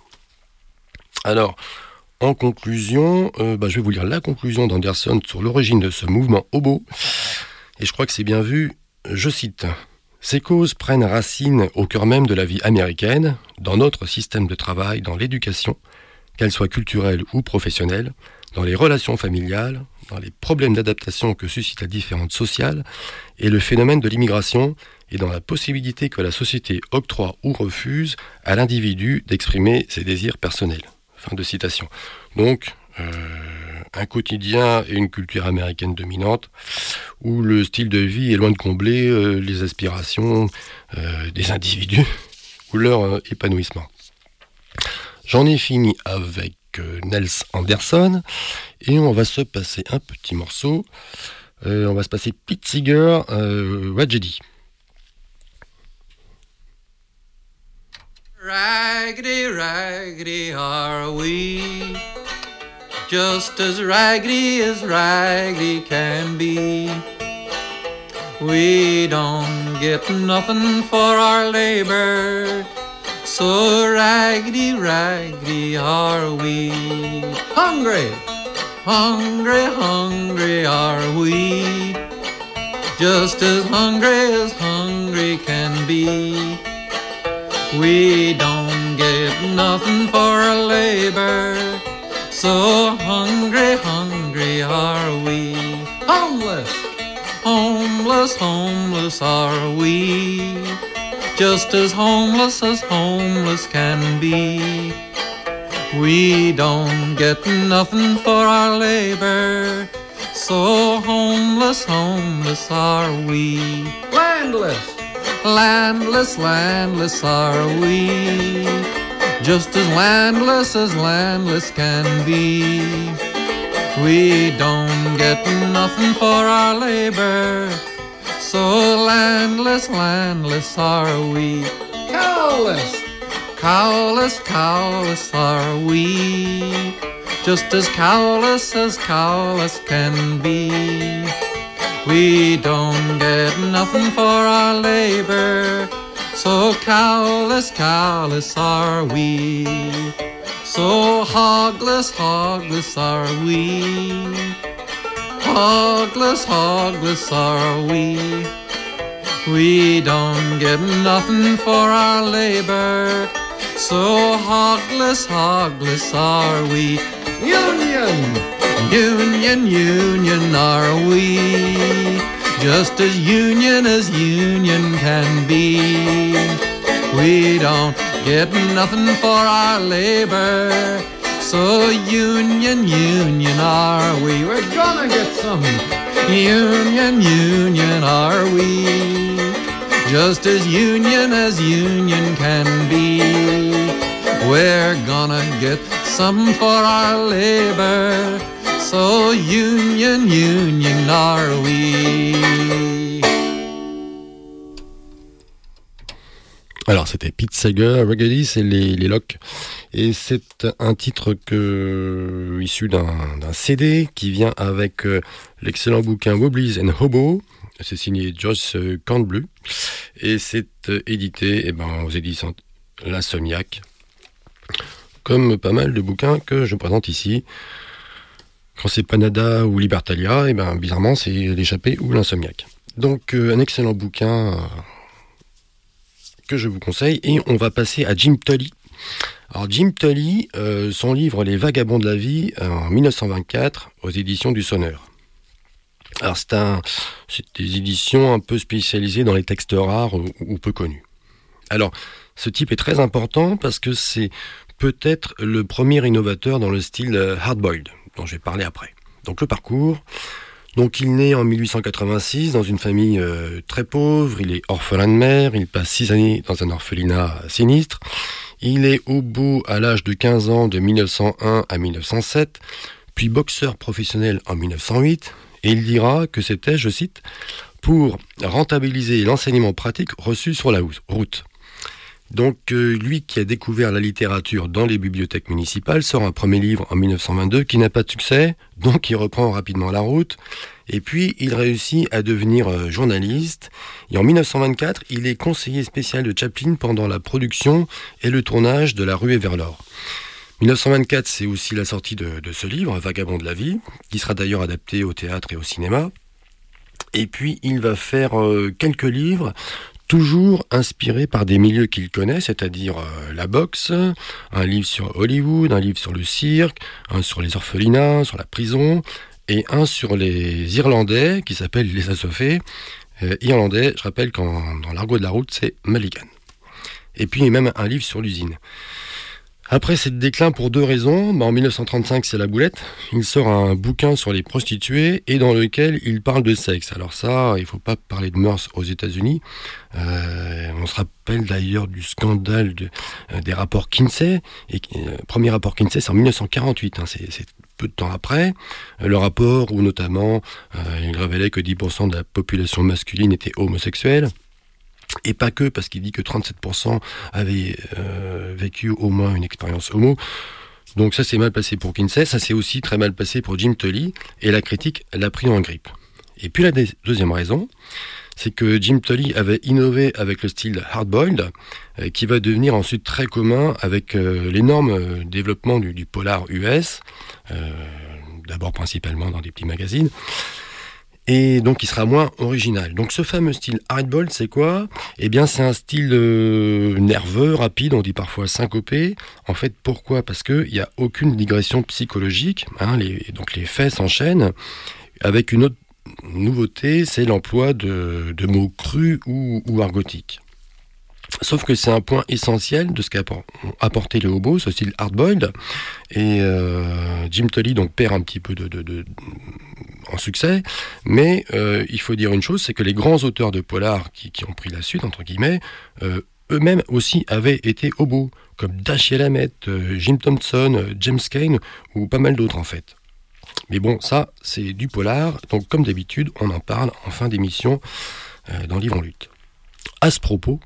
Speaker 2: Alors, en conclusion, je vais vous lire la conclusion d'Anderson sur l'origine de ce mouvement hobo, et je crois que c'est bien vu, je cite: « Ces causes prennent racine au cœur même de la vie américaine, dans notre système de travail, dans l'éducation, qu'elle soit culturelle ou professionnelle, dans les relations familiales, dans les problèmes d'adaptation que suscite la différence sociale et le phénomène de l'immigration, et dans la possibilité que la société octroie ou refuse à l'individu d'exprimer ses désirs personnels. » Fin de citation. Donc, un quotidien et une culture américaine dominante, où le style de vie est loin de combler les aspirations des individus ou leur épanouissement. J'en ai fini avec Nels Anderson, et on va se passer un petit morceau. On va se passer Pete Seeger, Tragedy.
Speaker 4: Raggedy, raggedy are we, just as raggedy can be. We don't get nothing for our labor, so raggedy, raggedy are we. Hungry, hungry, hungry are we, just as hungry can be. We don't get nothing for our labor, so hungry, hungry are we. Homeless, homeless, homeless are we, just as homeless can be. We don't get nothing for our labor, so homeless, homeless are we. Landless, landless, landless are we. Just as landless can be. We don't get nothing for our labor, so landless, landless are we. Cowless, cowless, cowless are we. Just as cowless can be. We don't get nothing for our labor, so cowless, cowless are we. So hogless, hogless are we. Hogless, hogless are we. We don't get nothing for our labor, so hogless, hogless are we. Union, union, union are we. Just as union can be. We don't get nothing for our labor, so union, union are we. We're gonna get some. Union, union are we. Just as union can be. We're gonna get some for our labor, so union, union are we.
Speaker 2: Alors c'était Pete Seeger, Reggae, c'est les Locks, et c'est un titre issu d'un CD qui vient avec l'excellent bouquin Wobblies and Hobo. C'est signé Josh Cornblue et c'est édité aux éditions L'Insomniaque, comme pas mal de bouquins que je présente ici. Quand c'est Panada ou Libertalia, bizarrement c'est l'Échappée ou L'Insomniaque. Donc un excellent bouquin que je vous conseille, et on va passer à Jim Tully. Alors Jim Tully, son livre Les Vagabonds de la vie, en 1924, aux éditions du Sonneur. Alors c'est des éditions un peu spécialisées dans les textes rares ou peu connus. Alors ce type est très important parce que c'est peut-être le premier innovateur dans le style hard-boiled, dont je vais parler après. Donc le parcours. Donc il naît en 1886 dans une famille très pauvre, il est orphelin de mère, il passe 6 années dans un orphelinat sinistre, il est hobo à l'âge de 15 ans de 1901 à 1907, puis boxeur professionnel en 1908, et il dira que c'était, je cite, pour rentabiliser l'enseignement pratique reçu sur la route. Donc lui qui a découvert la littérature dans les bibliothèques municipales sort un premier livre en 1922 qui n'a pas de succès, donc il reprend rapidement la route, et puis il réussit à devenir journaliste, et en 1924 il est conseiller spécial de Chaplin pendant la production et le tournage de La Ruée vers l'or. 1924 c'est aussi la sortie de ce livre, Vagabond de la vie, qui sera d'ailleurs adapté au théâtre et au cinéma, et puis il va faire quelques livres, toujours inspiré par des milieux qu'il connaît, c'est-à-dire la boxe, un livre sur Hollywood, un livre sur le cirque, un sur les orphelinats, sur la prison, et un sur les Irlandais, qui s'appelle les Assoffés. Irlandais, je rappelle qu'en dans l'argot de la route, c'est Mulligan. Et puis même un livre sur l'usine. Après, c'est le déclin pour 2 raisons. En 1935, c'est la boulette. Il sort un bouquin sur les prostituées et dans lequel il parle de sexe. Alors ça, il ne faut pas parler de mœurs aux États-Unis. On se rappelle d'ailleurs du scandale des rapports Kinsey. Et premier rapport Kinsey, c'est en 1948. C'est peu de temps après. Le rapport où notamment il révélait que 10% de la population masculine était homosexuelle. Et pas que, parce qu'il dit que 37% avaient vécu au moins une expérience homo. Donc ça c'est mal passé pour Kinsey, ça c'est aussi très mal passé pour Jim Tully, et la critique l'a pris en grippe. Et puis la deuxième raison, c'est que Jim Tully avait innové avec le style hard-boiled, qui va devenir ensuite très commun avec l'énorme développement du polar US, d'abord principalement dans des petits magazines, et donc il sera moins original. Donc ce fameux style hard-boiled, c'est quoi ? Eh bien c'est un style nerveux, rapide, on dit parfois syncopé. En fait, pourquoi ? Parce qu'il n'y a aucune digression psychologique, donc les faits s'enchaînent, avec une autre nouveauté, c'est l'emploi de mots crus ou argotiques. Sauf que c'est un point essentiel de ce qu'a apporté le hobo, ce style hard-boiled. Et Jim Tully donc perd un petit peu en succès, mais il faut dire une chose, c'est que les grands auteurs de polar qui ont pris la suite, entre guillemets, eux-mêmes aussi avaient été hobos, comme Dashiell Hammett, Jim Thompson, James Cain, ou pas mal d'autres en fait. Mais bon, ça, c'est du polar, donc comme d'habitude, on en parle en fin d'émission dans Livre en lutte. À ce propos,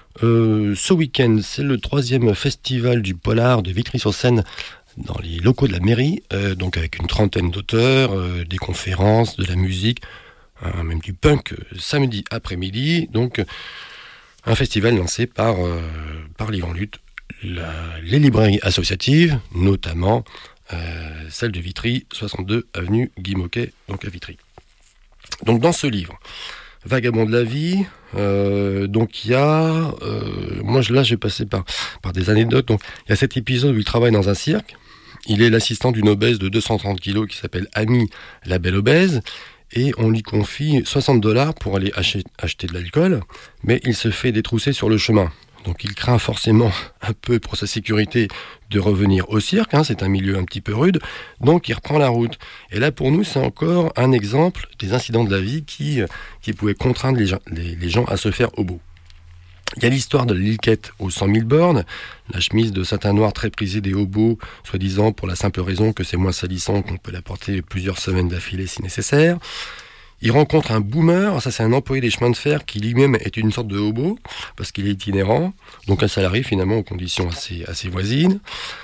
Speaker 2: ce week-end, c'est le 3e festival du polar de Vitry-sur-Seine dans les locaux de la mairie, donc avec une 30aine d'auteurs, des conférences, de la musique, même du punk samedi après-midi. Donc un festival lancé par Livre en lutte, les librairies associatives, notamment celle de Vitry, 62 avenue Guy Moquet, donc à Vitry. Donc dans ce livre, Vagabond de la vie, donc il y a, moi là j'ai passé par des anecdotes, donc il y a cet épisode où il travaille dans un cirque, il est l'assistant d'une obèse de 230 kilos qui s'appelle Annie la belle obèse, et on lui confie $60 pour aller acheter de l'alcool, mais il se fait détrousser sur le chemin. Donc il craint forcément un peu pour sa sécurité de revenir au cirque, c'est un milieu un petit peu rude, donc il reprend la route. Et là pour nous c'est encore un exemple des incidents de la vie qui pouvaient contraindre les gens à se faire hobo. Il y a l'histoire de la liquette aux 100 000 bornes, la chemise de satin noir très prisée des hobos, soi-disant pour la simple raison que c'est moins salissant, qu'on peut la porter plusieurs semaines d'affilée si nécessaire. Il rencontre un boomer, ça c'est un employé des chemins de fer qui lui-même est une sorte de hobo, parce qu'il est itinérant, donc un salarié finalement aux conditions assez voisines.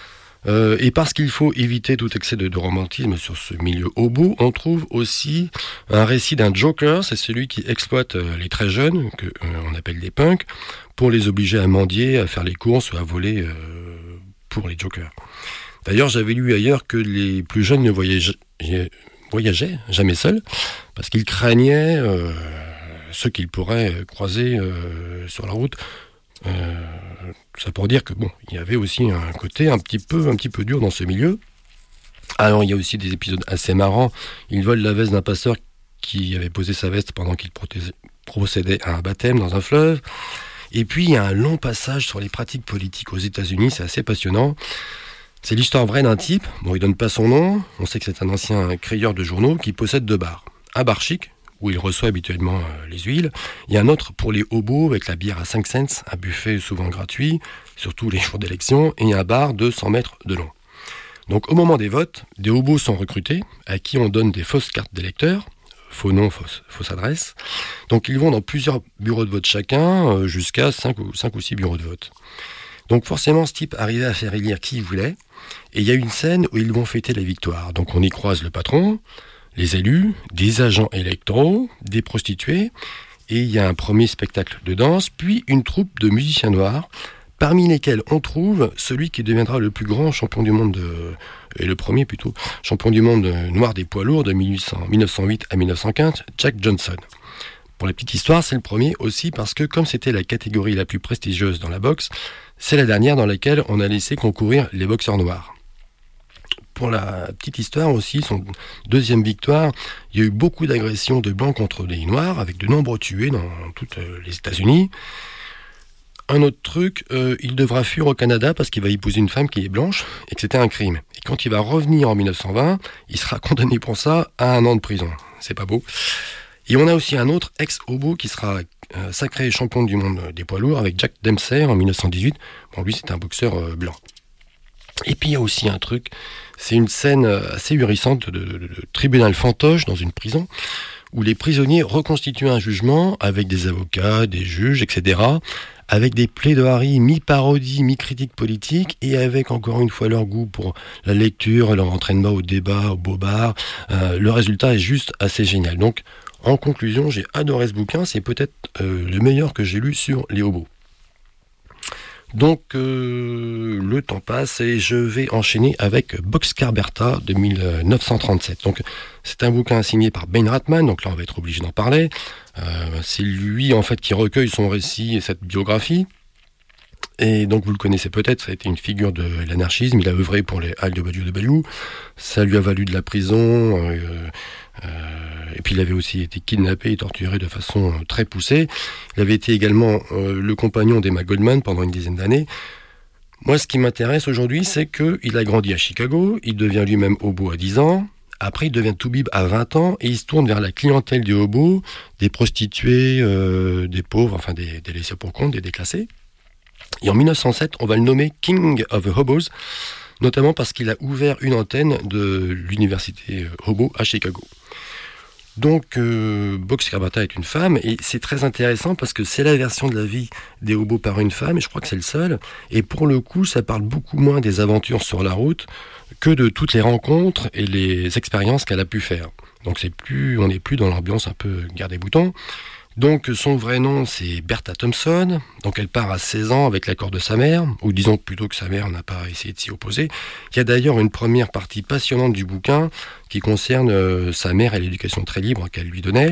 Speaker 2: Et parce qu'il faut éviter tout excès de romantisme sur ce milieu hobo, on trouve aussi un récit d'un joker, c'est celui qui exploite les très jeunes, qu'on appelle des punks, pour les obliger à mendier, à faire les courses ou à voler pour les jokers. D'ailleurs, j'avais lu ailleurs que les plus jeunes ne voyageaient jamais seuls, parce qu'ils craignaient ceux qu'ils pourraient croiser sur la route. Ça pour dire que bon, il y avait aussi un côté un petit peu dur dans ce milieu. Alors il y a aussi des épisodes assez marrants. Il vole la veste d'un passeur qui avait posé sa veste pendant qu'il procédait à un baptême dans un fleuve. Et puis il y a un long passage sur les pratiques politiques aux États-Unis, c'est assez passionnant. C'est l'histoire vraie d'un type, bon il donne pas son nom, on sait que c'est un ancien crieur de journaux qui possède 2 bars. Un bar chic, où il reçoit habituellement les huiles, et un autre pour les hobos avec la bière à 5 cents, un buffet souvent gratuit, surtout les jours d'élection, et un bar de 100 mètres de long. Donc au moment des votes, des hobos sont recrutés, à qui on donne des fausses cartes d'électeurs, faux nom, fausse adresse. Donc ils vont dans plusieurs bureaux de vote chacun, jusqu'à 5 ou 6 bureaux de vote. Donc forcément ce type arrivait à faire élire qui il voulait, et il y a une scène où ils vont fêter la victoire. Donc on y croise le patron, les élus, des agents électoraux, des prostituées, et il y a un premier spectacle de danse, puis une troupe de musiciens noirs, parmi lesquels on trouve celui qui deviendra le plus grand champion du monde, et le premier plutôt, champion du monde noir des poids lourds de 1908 à 1915, Jack Johnson. Pour la petite histoire, c'est le premier aussi parce que comme c'était la catégorie la plus prestigieuse dans la boxe, c'est la dernière dans laquelle on a laissé concourir les boxeurs noirs. Pour la petite histoire aussi, son 2e victoire, il y a eu beaucoup d'agressions de blancs contre des noirs, avec de nombreux tués dans toutes les États-Unis. Un autre truc, il devra fuir au Canada parce qu'il va épouser une femme qui est blanche et que c'était un crime. Et quand il va revenir en 1920, il sera condamné pour ça à 1 an de prison. C'est pas beau. Et on a aussi un autre ex-hobo qui sera sacré champion du monde des poids lourds avec Jack Dempsey en 1918. Bon, lui, c'est un boxeur blanc. Et puis il y a aussi un truc, c'est une scène assez ahurissante de tribunal fantoche dans une prison où les prisonniers reconstituent un jugement avec des avocats, des juges, etc., avec des plaidoiries mi-parodie, mi-critique politique et avec encore une fois leur goût pour la lecture, leur entraînement au débat, au bobard. Le résultat est juste assez génial. Donc en conclusion, j'ai adoré ce bouquin, c'est peut-être le meilleur que j'ai lu sur les hobos. Donc le temps passe et je vais enchaîner avec Boxcar Bertha de 1937. Donc c'est un bouquin signé par Ben Ratman, donc là on va être obligé d'en parler. C'est lui en fait qui recueille son récit et cette biographie. Et donc vous le connaissez peut-être, ça a été une figure de l'anarchisme, il a œuvré pour les IWW, ça lui a valu de la prison, et puis il avait aussi été kidnappé et torturé de façon très poussée. Il avait été également le compagnon d'Emma Goldman pendant une dizaine d'années. Moi, ce qui m'intéresse aujourd'hui, c'est qu'il a grandi à Chicago, il devient lui-même hobo à 10 ans, après il devient toubib à 20 ans, et il se tourne vers la clientèle des hobos, des prostituées, des pauvres, enfin des laissés pour compte, des déclassés. Et en 1907, on va le nommer King of the Hobos, notamment parce qu'il a ouvert une antenne de l'université Hobo à Chicago. Donc, Box Carbata est une femme, et c'est très intéressant parce que c'est la version de la vie des hobos par une femme, et je crois que c'est le seul. Et pour le coup, ça parle beaucoup moins des aventures sur la route que de toutes les rencontres et les expériences qu'elle a pu faire. Donc, on n'est plus dans l'ambiance un peu guerre des boutons. Donc son vrai nom c'est Bertha Thompson, donc elle part à 16 ans avec l'accord de sa mère, ou disons plutôt que sa mère n'a pas essayé de s'y opposer. Il y a d'ailleurs une première partie passionnante du bouquin qui concerne sa mère et l'éducation très libre qu'elle lui donnait.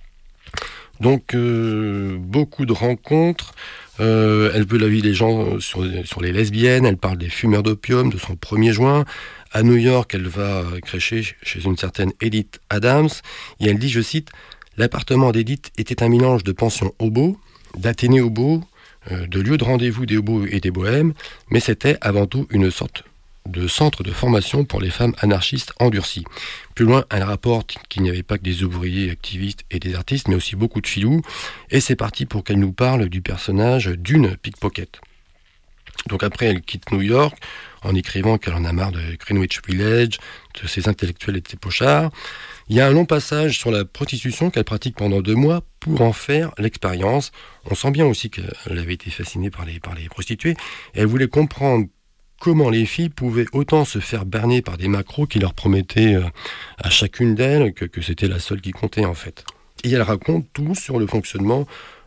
Speaker 2: Donc beaucoup de rencontres, elle veut la vie des gens sur les lesbiennes, elle parle des fumeurs d'opium, de son 1er juin. À New York, elle va crécher chez une certaine Edith Adams, et elle dit, je cite, « L'appartement d'Edith était un mélange de pension hobo, d'Athénée hobo, de lieu de rendez-vous des hobos et des bohèmes, mais c'était avant tout une sorte de centre de formation pour les femmes anarchistes endurcies. » Plus loin, elle rapporte qu'il n'y avait pas que des ouvriers activistes et des artistes, mais aussi beaucoup de filous, et c'est parti pour qu'elle nous parle du personnage d'une pickpocket. Donc après, elle quitte New York en écrivant qu'elle en a marre de Greenwich Village, de ses intellectuels et de ses pochards. Il y a un long passage sur la prostitution qu'elle pratique pendant 2 mois pour en faire l'expérience. On sent bien aussi qu'elle avait été fascinée par les prostituées. Elle voulait comprendre comment les filles pouvaient autant se faire berner par des macros qui leur promettaient à chacune d'elles que c'était la seule qui comptait en fait. Et elle raconte tout sur le fonctionnement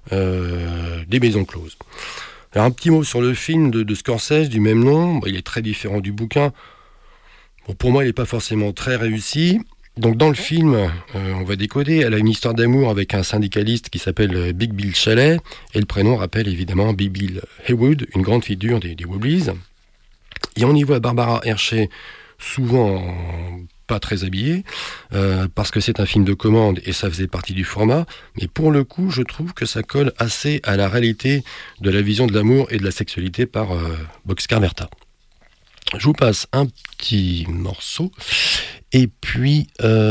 Speaker 2: des maisons closes. Alors un petit mot sur le film de Scorsese du même nom. Il est très différent du bouquin. Bon, pour moi, il n'est pas forcément très réussi. Donc dans le film, on va décoder, elle a une histoire d'amour avec un syndicaliste qui s'appelle Big Bill Shelley, et le prénom rappelle évidemment Big Bill Haywood, une grande figure des Wobblies. Et on y voit Barbara Hershey, souvent pas très habillée, parce que c'est un film de commande et ça faisait partie du format, mais pour le coup, je trouve que ça colle assez à la réalité de la vision de l'amour et de la sexualité par Boxcar Bertha. Je vous passe un petit morceau, et puis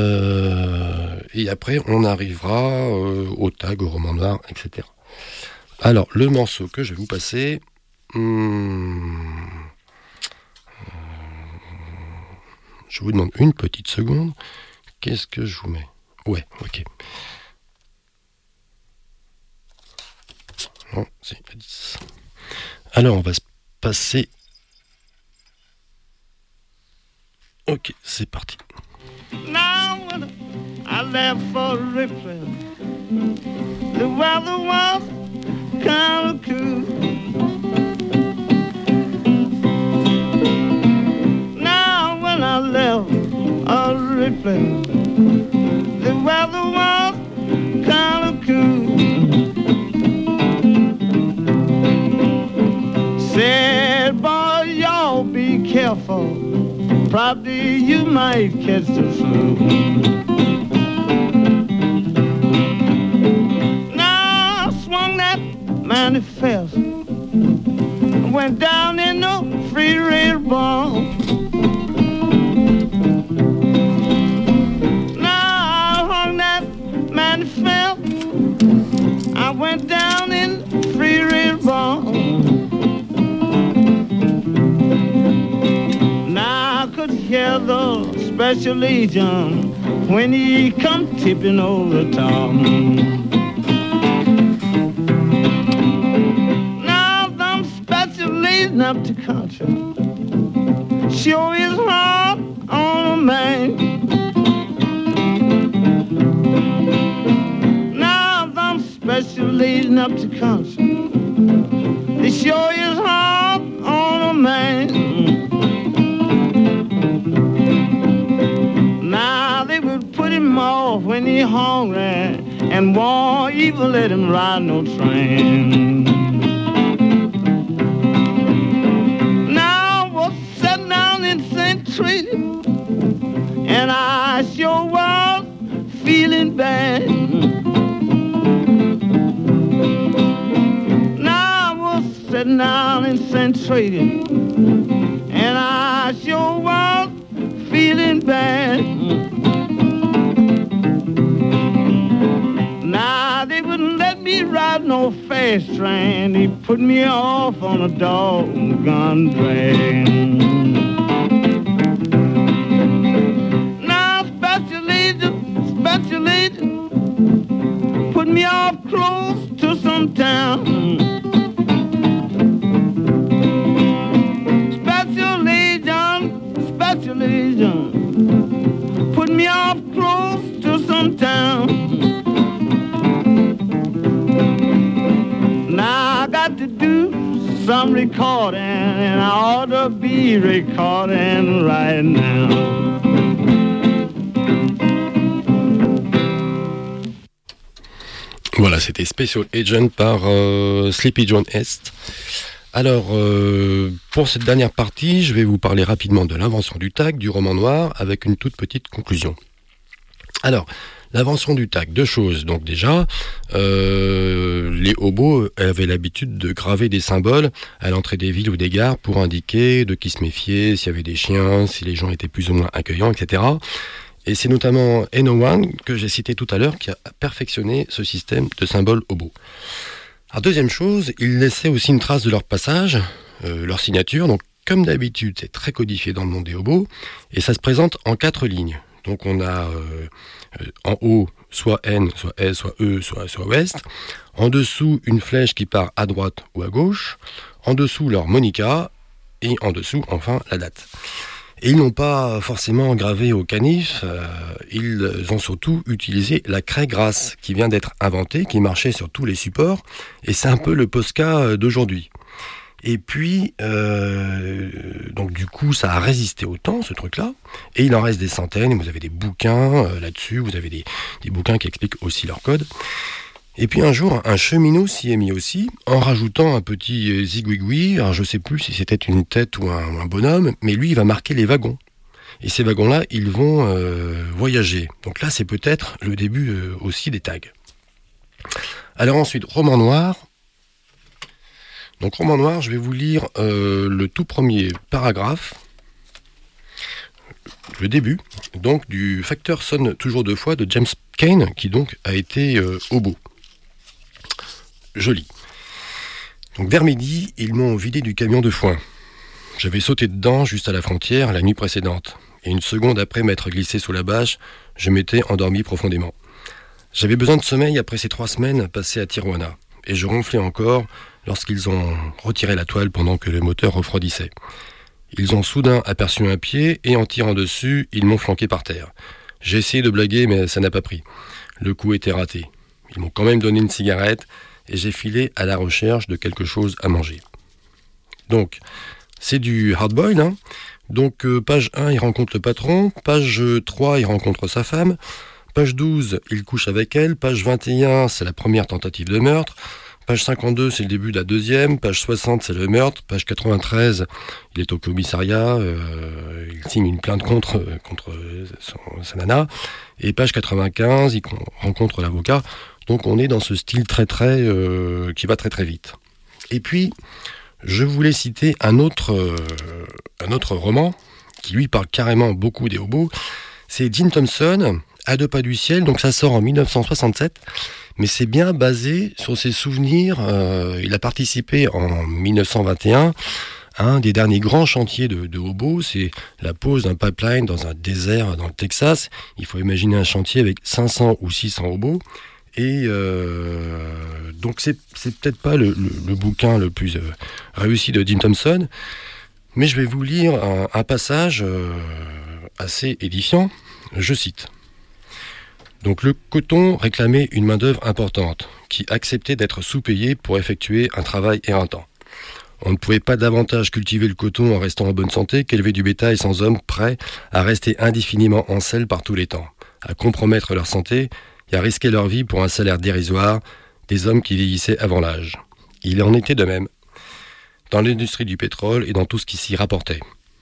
Speaker 2: et après on arrivera au tag, au roman noir, etc. Alors, le morceau que je vais vous passer... je vous demande une petite seconde. Qu'est-ce que je vous mets ? Ouais, ok. Non, c'est pas 10. Alors, on va se passer... Ok, c'est parti.
Speaker 1: Now when I left for Richmond, the weather was kind of cool. Now when I left Richmond, the weather was kind of cool. Said, boy, y'all be careful. Probably you might catch the flu. Now I swung that manifest, went down in the free red ball. Now I hung that manifest, I went down in the free red ball. Hear the special agent when he come tipping over the top. Now them special agents up to country sure is hard on a man. Now them special agents up to country, they sure is hard on a man. Off when he hungry and won't even let him ride no train. concentrated, and I sure was feeling bad. Now I was sitting down and concentrating, and I sure was feeling bad. Now they wouldn't let me ride no fast train. They put me off on a doggone train. Now special agent, put me off close to some town. Special agent, put me off close to some town. Now I got to do some recording, and I ought to be recording right now.
Speaker 2: Voilà, c'était Special Agent par Sleepy John Est. Alors, pour cette dernière partie, je vais vous parler rapidement de l'invention du tag, du roman noir, avec une toute petite conclusion. Alors, l'invention du tag, deux choses. Donc déjà, les hobos avaient l'habitude de graver des symboles à l'entrée des villes ou des gares pour indiquer de qui se méfier, s'il y avait des chiens, si les gens étaient plus ou moins accueillants, etc. Et c'est notamment Eno Wang, que j'ai cité tout à l'heure, qui a perfectionné ce système de symboles hobos. Alors deuxième chose, ils laissaient aussi une trace de leur passage, leur signature. Donc comme d'habitude, c'est très codifié dans le monde des hobos, et ça se présente en 4 lignes. Donc on a en haut soit N, soit S, soit E, soit Ouest. En dessous, une flèche qui part à droite ou à gauche. En dessous, leur monica. Et en dessous, enfin, la date. Et ils n'ont pas forcément gravé au canif, ils ont surtout utilisé la craie grasse qui vient d'être inventée, qui marchait sur tous les supports, et c'est un peu le Posca d'aujourd'hui. Et puis, donc du coup, ça a résisté au temps, ce truc-là, et il en reste des centaines, vous avez des bouquins là-dessus, vous avez des bouquins qui expliquent aussi leur code. Et puis un jour, un cheminot s'y est mis aussi, en rajoutant un petit zigouigoui. Alors je sais plus si c'était une tête ou un bonhomme, mais lui, il va marquer les wagons. Et ces wagons-là, ils vont voyager. Donc là, c'est peut-être le début aussi des tags. Alors ensuite, roman noir. Donc roman noir, je vais vous lire le tout premier paragraphe, le début, donc du Facteur sonne toujours deux fois de James Cain, qui donc a été hobo. Je lis. Donc vers midi, ils m'ont vidé du camion de foin. J'avais sauté dedans juste à la frontière la nuit précédente. Et une seconde après m'être glissé sous la bâche, je m'étais endormi profondément. J'avais besoin de sommeil après ces 3 semaines passées à Tijuana. Et je ronflais encore lorsqu'ils ont retiré la toile pendant que le moteur refroidissait. Ils ont soudain aperçu un pied et en tirant dessus, ils m'ont flanqué par terre. J'ai essayé de blaguer mais ça n'a pas pris. Le coup était raté. Ils m'ont quand même donné une cigarette et j'ai filé à la recherche de quelque chose à manger. Donc, c'est du hard-boiled, hein. Donc, page 1, il rencontre le patron. Page 3, il rencontre sa femme. Page 12, il couche avec elle. Page 21, c'est la première tentative de meurtre. Page 52, c'est le début de la deuxième. Page 60, c'est le meurtre. Page 93, il est au commissariat. Il signe une plainte contre sa nana. Et page 95, il rencontre l'avocat. Donc on est dans ce style très qui va très très vite. Et puis, je voulais citer un autre roman qui lui parle carrément beaucoup des hobos. C'est Jim Thompson, À 2 pas du ciel. Donc ça sort en 1967. Mais c'est bien basé sur ses souvenirs. Il a participé en 1921 à un des derniers grands chantiers de hobos. C'est la pose d'un pipeline dans un désert dans le Texas. Il faut imaginer un chantier avec 500 ou 600 hobos. Et donc c'est peut-être pas le bouquin le plus réussi de Jim Thompson, mais je vais vous lire un passage assez édifiant. Je cite. Donc le coton réclamait une main-d'œuvre importante, qui acceptait d'être sous-payée pour effectuer un travail éreintant. On ne pouvait pas davantage cultiver le coton en restant en bonne santé qu'élever du bétail sans hommes prêts à rester indéfiniment en selle par tous les temps, à compromettre leur santé et à risquer leur vie pour un salaire dérisoire, des hommes qui vieillissaient avant l'âge. Il en était de même dans l'industrie du pétrole et dans tout ce qui s'y rapportait.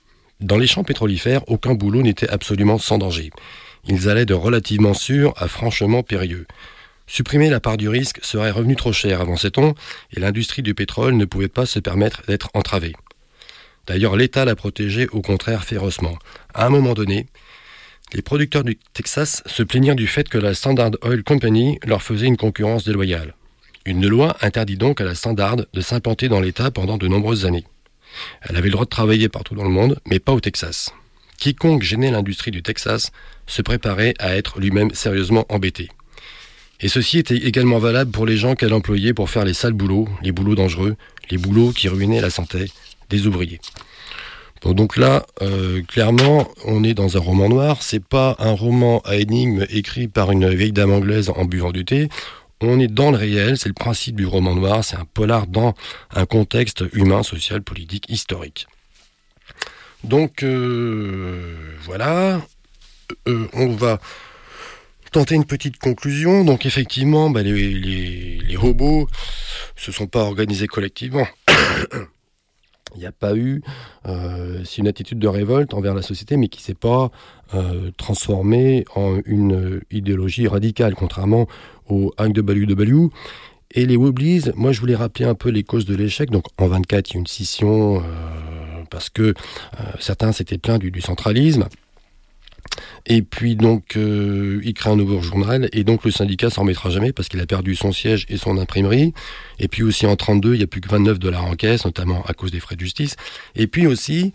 Speaker 2: Dans les champs pétrolifères, aucun boulot n'était absolument sans danger. Ils allaient de relativement sûr à franchement périlleux. Supprimer la part du risque serait revenu trop cher, avançait-on, et l'industrie du pétrole ne pouvait pas se permettre d'être entravée. D'ailleurs, l'État la protégeait au contraire férocement. À un moment donné, les producteurs du Texas se plaignirent du fait que la Standard Oil Company leur faisait une concurrence déloyale. Une loi interdit donc à la Standard de s'implanter dans l'État pendant de nombreuses années. Elle avait le droit de travailler partout dans le monde, mais pas au Texas. Quiconque gênait l'industrie du Texas se préparait à être lui-même sérieusement embêté. Et ceci était également valable pour les gens qu'elle employait pour faire les sales boulots, les boulots dangereux, les boulots qui ruinaient la santé des ouvriers. Bon, donc là, clairement, on est dans un roman noir. C'est pas un roman à énigmes écrit par une vieille dame anglaise en buvant du thé. On est dans le réel, c'est le principe du roman noir, c'est un polar dans un contexte humain, social, politique, historique. Donc, voilà, on va tenter une petite conclusion. Donc, effectivement, les robots se sont pas organisés collectivement. Il n'y a pas eu, c'est une attitude de révolte envers la société, mais qui ne s'est pas transformée en une idéologie radicale, contrairement au IWW. Et les Wobblies, moi je voulais rappeler un peu les causes de l'échec. Donc en 24, il y a une scission, parce que certains s'étaient plaints du centralisme. Et puis donc il crée un nouveau journal et donc le syndicat s'en remettra jamais parce qu'il a perdu son siège et son imprimerie. Et puis aussi en 32 il n'y a plus que 29 $ en caisse, notamment à cause des frais de justice. Et puis aussi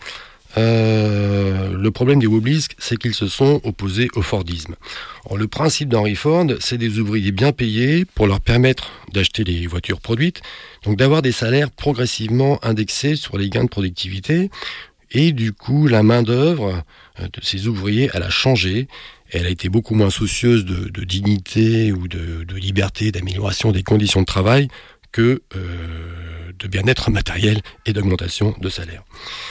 Speaker 2: le problème des Wobblies, c'est qu'ils se sont opposés au Fordisme. Alors, le principe d'Henry Ford, c'est des ouvriers bien payés pour leur permettre d'acheter les voitures produites, donc d'avoir des salaires progressivement indexés sur les gains de productivité. Et du coup, la main-d'œuvre de ces ouvriers, elle a changé. Elle a été beaucoup moins soucieuse de dignité ou de liberté, d'amélioration des conditions de travail que de bien-être matériel et d'augmentation de salaire.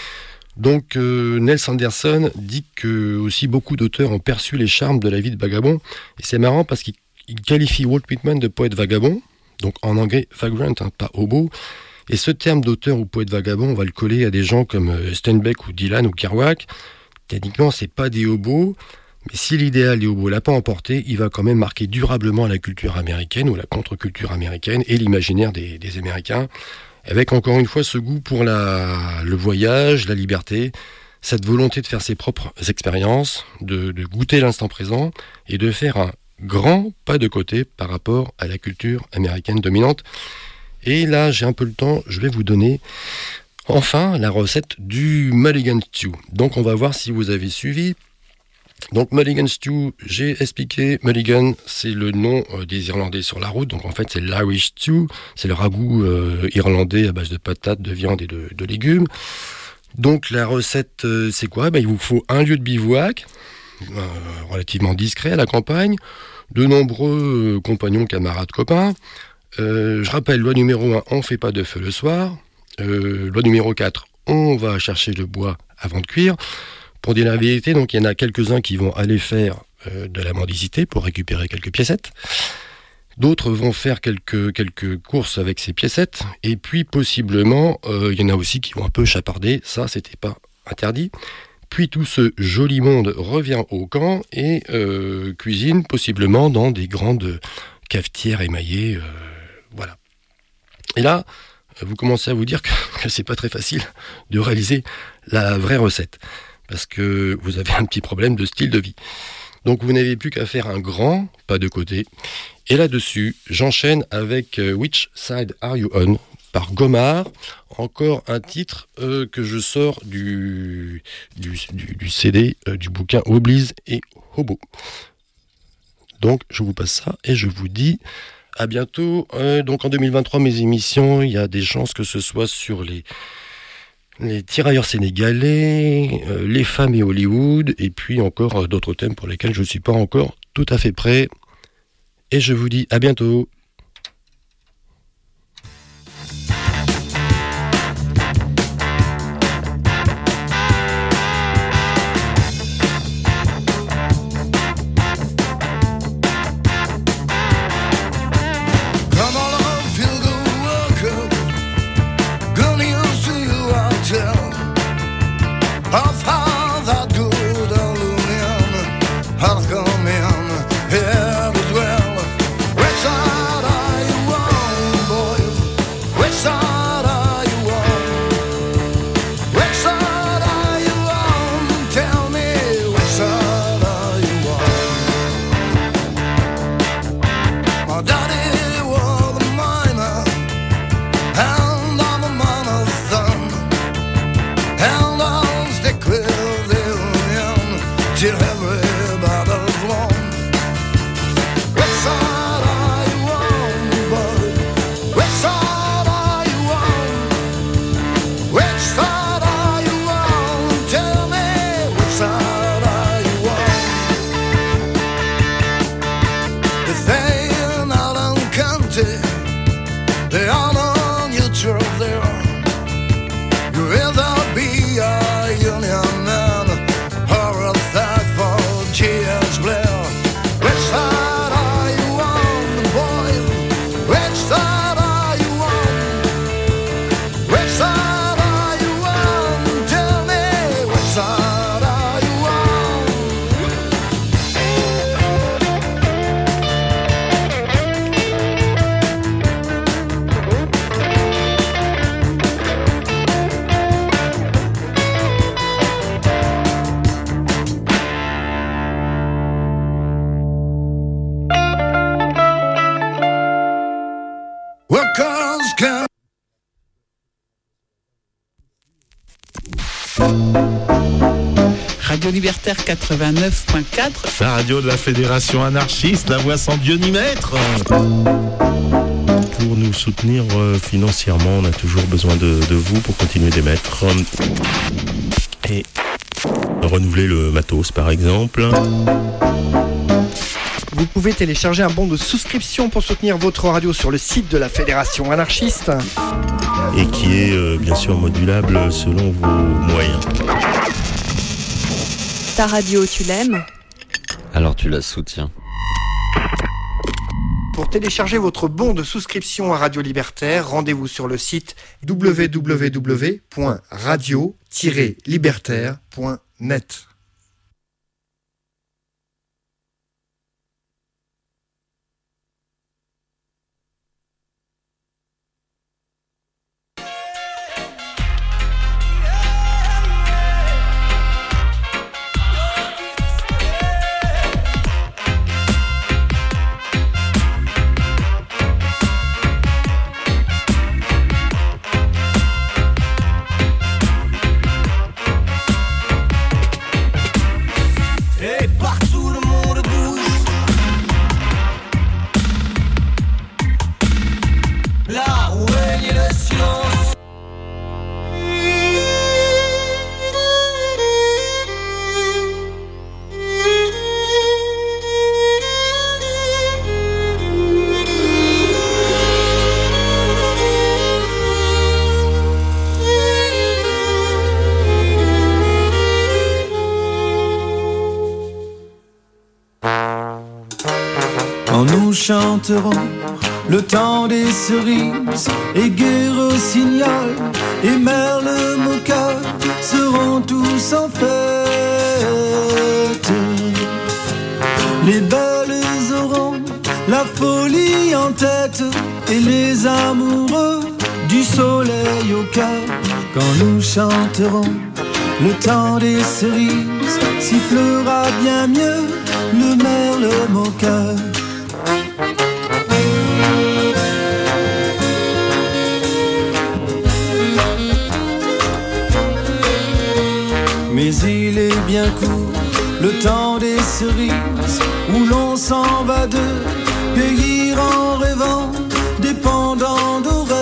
Speaker 2: Donc, Nels Anderson dit que aussi beaucoup d'auteurs ont perçu les charmes de la vie de vagabond. Et c'est marrant parce qu'il qualifie Walt Whitman de poète vagabond, donc en anglais vagrant, pas hobo. Et ce terme d'auteur ou poète vagabond, on va le coller à des gens comme Steinbeck ou Dylan ou Kerouac. Techniquement, c'est pas des hobos, mais si l'idéal des hobos l'a pas emporté, il va quand même marquer durablement la culture américaine ou la contre-culture américaine et l'imaginaire des Américains, avec encore une fois ce goût pour le voyage, la liberté, cette volonté de faire ses propres expériences, de goûter l'instant présent et de faire un grand pas de côté par rapport à la culture américaine dominante. Et là, j'ai un peu le temps, je vais vous donner enfin la recette du Mulligan Stew. Donc on va voir si vous avez suivi. Donc Mulligan Stew, j'ai expliqué, Mulligan c'est le nom des Irlandais sur la route, donc en fait c'est l'Irish Stew, c'est le ragoût irlandais à base de patates, de viande et de légumes. Donc la recette c'est quoi ? Il vous faut un lieu de bivouac, relativement discret à la campagne, de nombreux compagnons, camarades, copains. Je rappelle, loi numéro 1, on ne fait pas de feu le soir. Loi numéro 4, on va chercher le bois avant de cuire. Pour dire la vérité, donc il y en a quelques-uns qui vont aller faire de la mendicité pour récupérer quelques piécettes. D'autres vont faire quelques courses avec ces piécettes. Et puis possiblement, il y en a aussi qui vont un peu chaparder. Ça, c'était pas interdit. Puis tout ce joli monde revient au camp et cuisine possiblement dans des grandes cafetières émaillées. Voilà. Et là, vous commencez à vous dire que c'est pas très facile de réaliser la vraie recette. Parce que vous avez un petit problème de style de vie. Donc vous n'avez plus qu'à faire un grand pas de côté. Et là-dessus, j'enchaîne avec Which Side Are You On par Gomard. Encore un titre que je sors du CD du bouquin Wobblies et Hobo. Donc je vous passe ça et je vous dis à bientôt. Donc en 2023, mes émissions, il y a des chances que ce soit sur les tirailleurs sénégalais, les femmes et Hollywood, et puis encore d'autres thèmes pour lesquels je ne suis pas encore tout à fait prêt. Et je vous dis à bientôt.
Speaker 5: Of how till everybody's wrong. Which side are you on, buddy? Which side are you on? Which side are you on? Tell me, which side are you on? If they're out on country, they are on your truck, they are. You'd rather be a union man or a thug for G.S. Blair. Which side are you on, boy? Which side are you on? Which side are you on? Tell me, which side are you on? Workers can
Speaker 6: Radio Libertaire 89.4.
Speaker 7: La radio de la Fédération anarchiste, la voix sans Dieu ni maître. Pour nous soutenir financièrement, on a toujours besoin de vous pour continuer d'émettre et renouveler le matos par exemple.
Speaker 8: Vous pouvez télécharger un bon de souscription pour soutenir votre radio sur le site de la Fédération anarchiste.
Speaker 7: Et qui est bien sûr modulable selon vos moyens.
Speaker 9: Ta radio, tu l'aimes ?
Speaker 10: Alors tu la soutiens.
Speaker 8: Pour télécharger votre bon de souscription à Radio Libertaire, rendez-vous sur le site www.radio-libertaire.net.
Speaker 11: Nous chanterons le temps des cerises et Gai Rossignol et Merle Moka seront tous en fête. Les belles auront la folie en tête et les amoureux du soleil au cœur. Quand nous chanterons le temps des cerises, sifflera bien mieux le Merle Moka. Mais il est bien court, le temps des cerises, où l'on s'en va de cueillir en rêvant des pendants d'oreilles.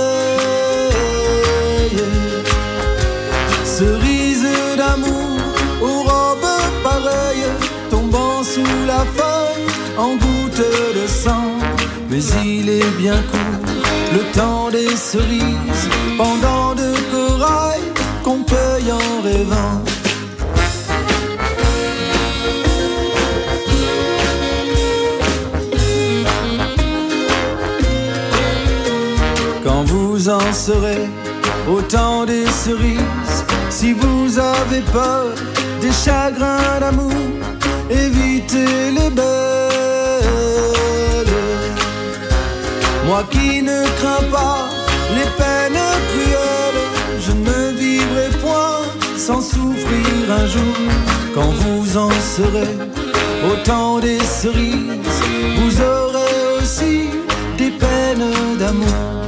Speaker 11: Cerises d'amour aux robes pareilles, tombant sous la feuille en gouttes de sang. Mais il est bien court, le temps des cerises, pendants de corail qu'on cueille en rêvant. Quand vous en serez au temps des cerises, si vous avez peur des chagrins d'amour, évitez les belles. Moi qui ne crains pas les peines cruelles, je ne vivrai point sans souffrir un jour. Quand vous en serez au temps des cerises, vous aurez aussi des peines d'amour.